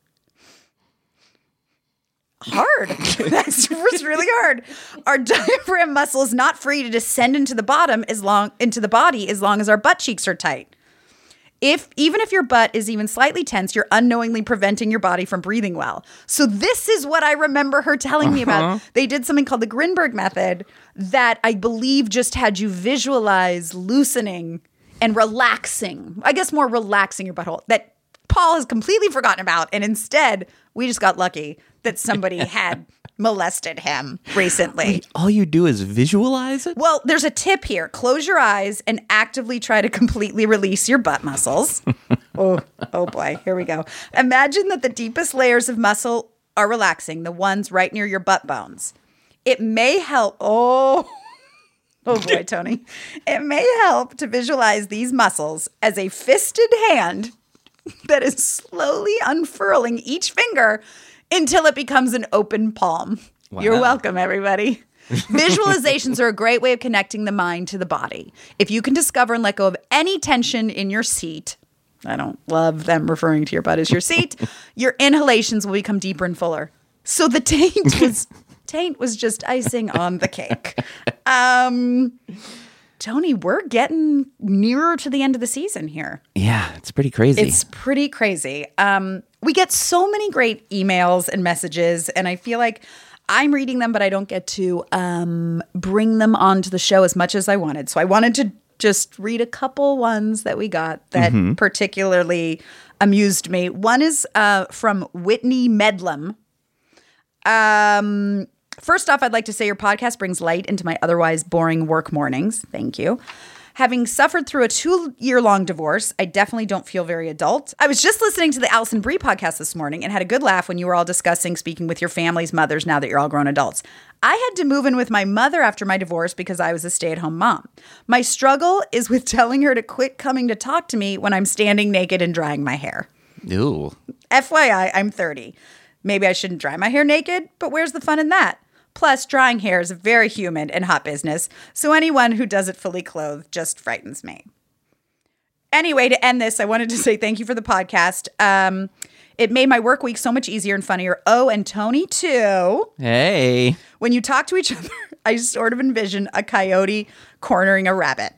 Hard. That's was really hard. Our diaphragm muscle is not free to descend into the bottom as long into the body as long as our butt cheeks are tight. If even if your butt is even slightly tense, you're unknowingly preventing your body from breathing well. So this is what I remember her telling me about. They did something called the Grinberg method that I believe just had you visualize loosening and relaxing. I guess more relaxing your butthole that Paul has completely forgotten about. And instead, we just got lucky that somebody had molested him recently. All you do is visualize it? Well, there's a tip here. Close your eyes and actively try to completely release your butt muscles. oh, oh boy, here we go. Imagine that the deepest layers of muscle are relaxing, the ones right near your butt bones. It may help. Oh, oh boy, Tony. It may help to visualize these muscles as a fisted hand that is slowly unfurling each finger until it becomes an open palm. Wow. You're welcome, everybody. Visualizations are a great way of connecting the mind to the body. If you can discover and let go of any tension in your seat, I don't love them referring to your butt as your seat, your inhalations will become deeper and fuller. So the taint was taint was just icing on the cake. Um, Tony, we're getting nearer to the end of the season here. Yeah, it's pretty crazy. It's pretty crazy. Um, we get so many great emails and messages, and I feel like I'm reading them, but I don't get to um, bring them onto the show as much as I wanted. So I wanted to just read a couple ones that we got that Mm-hmm. particularly amused me. One is uh, from Whitney Medlem. Um, first off, I'd like to say your podcast brings light into my otherwise boring work mornings. Thank you. Having suffered through a two-year-long divorce, I definitely don't feel very adult. I was just listening to the Allison Brie podcast this morning and had a good laugh when you were all discussing speaking with your family's mothers now that you're all grown adults. I had to move in with my mother after my divorce because I was a stay-at-home mom. My struggle is with telling her to quit coming to talk to me when I'm standing naked and drying my hair. Ooh. F Y I, I'm thirty. Maybe I shouldn't dry my hair naked, but where's the fun in that? Plus, drying hair is a very humid and hot business, so anyone who does it fully clothed just frightens me. Anyway, to end this, I wanted to say thank you for the podcast. Um, it made my work week so much easier and funnier. Oh, and Tony, too. Hey. When you talk to each other, I sort of envision a coyote cornering a rabbit.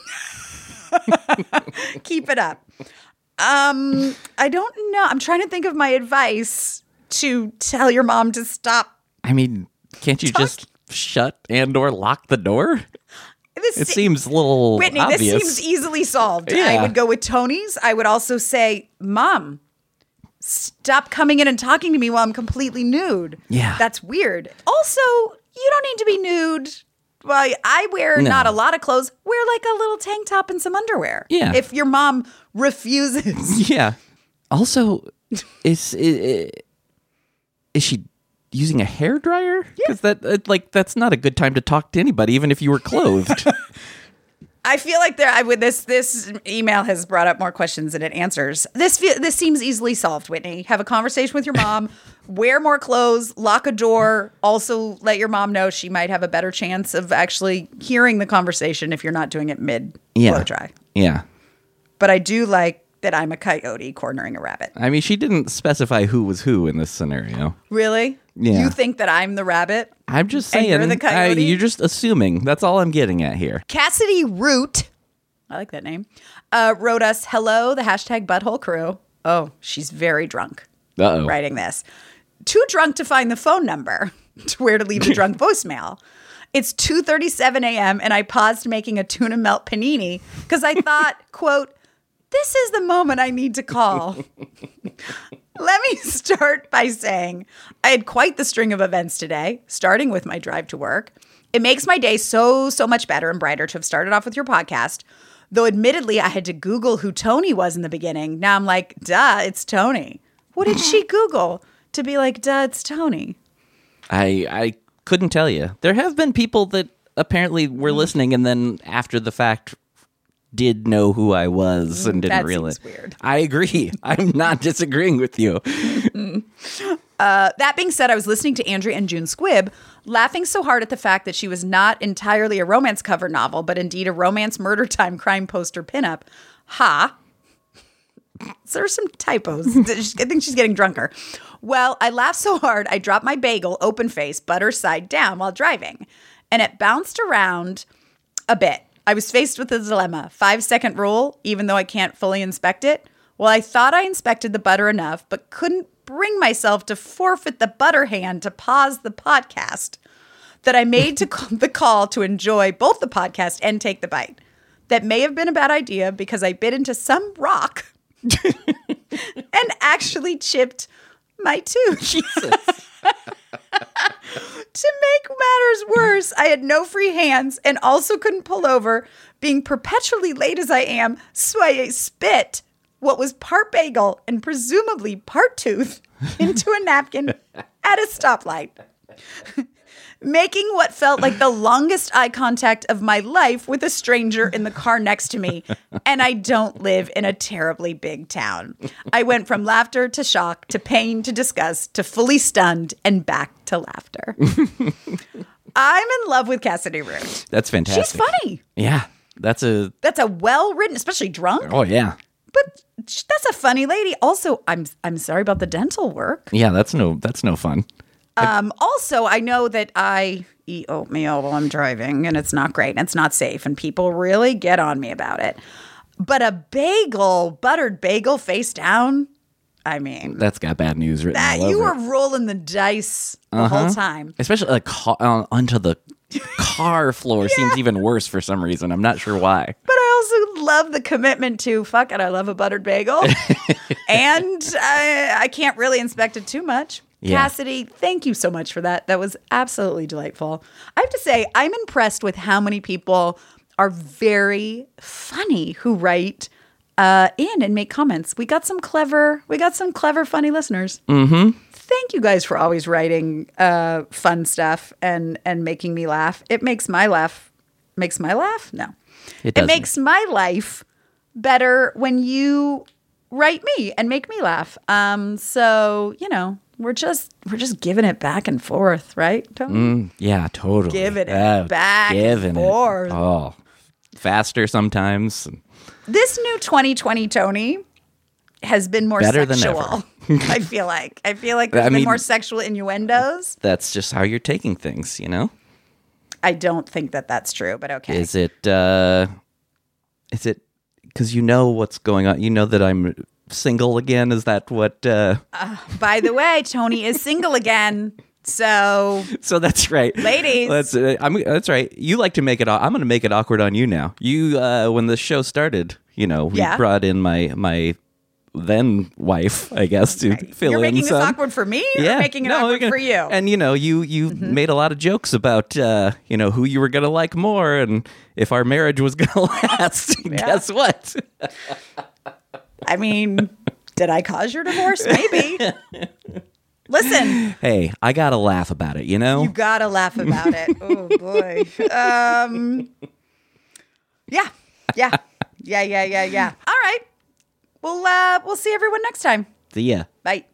Keep it up. Um, I don't know. I'm trying to think of my advice to tell your mom to stop. I mean, can't you just shut and or lock the door? This It se- seems a little Whitney, obvious. this seems easily solved. Yeah. I would go with Tony's. I would also say, Mom, stop coming in and talking to me while I'm completely nude. Yeah. That's weird. Also, you don't need to be nude. Well, I wear No. not a lot of clothes. Wear like a little tank top and some underwear. Yeah. If your mom refuses. Yeah. Also, is is, is she using a hair dryer? Because that uh, like that's not a good time to talk to anybody, even if you were clothed. I feel like there. I would this this email has brought up more questions than it answers. This fe- this seems easily solved. Whitney, have a conversation with your mom. Wear more clothes. Lock a door. Also, let your mom know she might have a better chance of actually hearing the conversation if you're not doing it mid Yeah. blow dry. Yeah. But I do like that I'm a coyote cornering a rabbit. I mean, she didn't specify who was who in this scenario. Really? Yeah. You think that I'm the rabbit? I'm just And saying. you're the I- coyote? you're just assuming. That's all I'm getting at here. Cassidy Root, I like that name, uh, wrote us, hello, the hashtag butthole crew. Oh, she's very drunk Uh-oh. writing this. Too drunk to find the phone number to where to leave the drunk voicemail. It's two thirty-seven a.m. and I paused making a tuna melt panini because I thought, quote, this is the moment I need to call. Let me start by saying I had quite the string of events today, starting with my drive to work. It makes my day so, so much better and brighter to have started off with your podcast. Though admittedly, I had to Google who Tony was in the beginning. Now I'm like, duh, it's Tony. What did she Google to be like, duh, it's Tony? I I couldn't tell you. There have been people that apparently were listening and then after the fact did know who I was and didn't that realize. seems weird. I agree. I'm not disagreeing with you. Uh, that being said, I was listening to Andrea and June Squibb, laughing so hard at the fact that she was not entirely a romance cover novel, but indeed a romance murder time crime poster pinup. Ha. So there's some typos. I think she's getting drunker. Well, I laughed so hard, I dropped my bagel open face, butter side down while driving, and it bounced around a bit. I was faced with a dilemma. Five second rule, even though I can't fully inspect it. Well, I thought I inspected the butter enough, but couldn't bring myself to forfeit the butter hand to pause the podcast that I made to call the call to enjoy both the podcast and take the bite. That may have been a bad idea because I bit into some rock and actually chipped my tooth. To make matters worse, I had no free hands and also couldn't pull over, being perpetually late as I am, so I spit what was part bagel and presumably part tooth into a napkin at a stoplight, making what felt like the longest eye contact of my life with a stranger in the car next to me. And I don't live in a terribly big town. I went from laughter to shock to pain to disgust to fully stunned and back to laughter. I'm in love with Cassidy Root. That's fantastic. She's funny. Yeah. That's a That's a well-written, especially drunk. Oh yeah. But that's a funny lady. Also, I'm I'm sorry about the dental work. Yeah, that's no that's no fun. Um, also, I know that I eat oatmeal while I'm driving, and it's not great, and it's not safe, and people really get on me about it. But a bagel, buttered bagel face down, I mean, That's got bad news written that all you over were it. rolling the dice the Uh-huh. whole time. Especially like ca- uh, onto the car floor seems even worse for some reason. I'm not sure why. But I also love the commitment to, fuck it, I love a buttered bagel. And I, I can't really inspect it too much. Yeah. Cassidy, thank you so much for that. That was absolutely delightful. I have to say, I'm impressed with how many people are very funny who write uh, in and make comments. We got some clever, we got some clever, funny listeners. Mm-hmm. Thank you guys for always writing uh, fun stuff and and making me laugh. It makes my laugh, makes my laugh? No. It It doesn't. makes my life better when you write me and make me laugh. Um, so, you know, we're just we're just giving it back and forth, right? Tony? Mm, yeah, totally. Giving it Uh, back and giving it. forth. Oh, faster sometimes. This new twenty twenty Tony has been more Better than sexual. I feel like. I feel like there's I been mean- more sexual innuendos. That's just how you're taking things, you know? I don't think that that's true, but okay. Is it, uh, is it, because you know what's going on? You know that I'm single again? Is that what, uh, By the way, Tony is single again. So, so that's right. Ladies. That's, uh, I'm, that's right. You like to make it, au- I'm going to make it awkward on you now. You, uh, when the show started, you know, we Yeah. brought in my, my then wife, I guess, to fill you're in making this some. awkward for me or making it No, awkward you're gonna- for you? Mm-hmm. And you know, you you made a lot of jokes about uh, you know, who you were gonna like more and if our marriage was gonna last. Guess what? I mean, did I cause your divorce? Maybe. Listen, Hey, I gotta laugh about it, you know? you gotta laugh about it. Oh boy. Um. Yeah. Yeah. Yeah. Yeah. Yeah. Yeah. All right. We'll uh. We'll see everyone next time. See ya. Bye.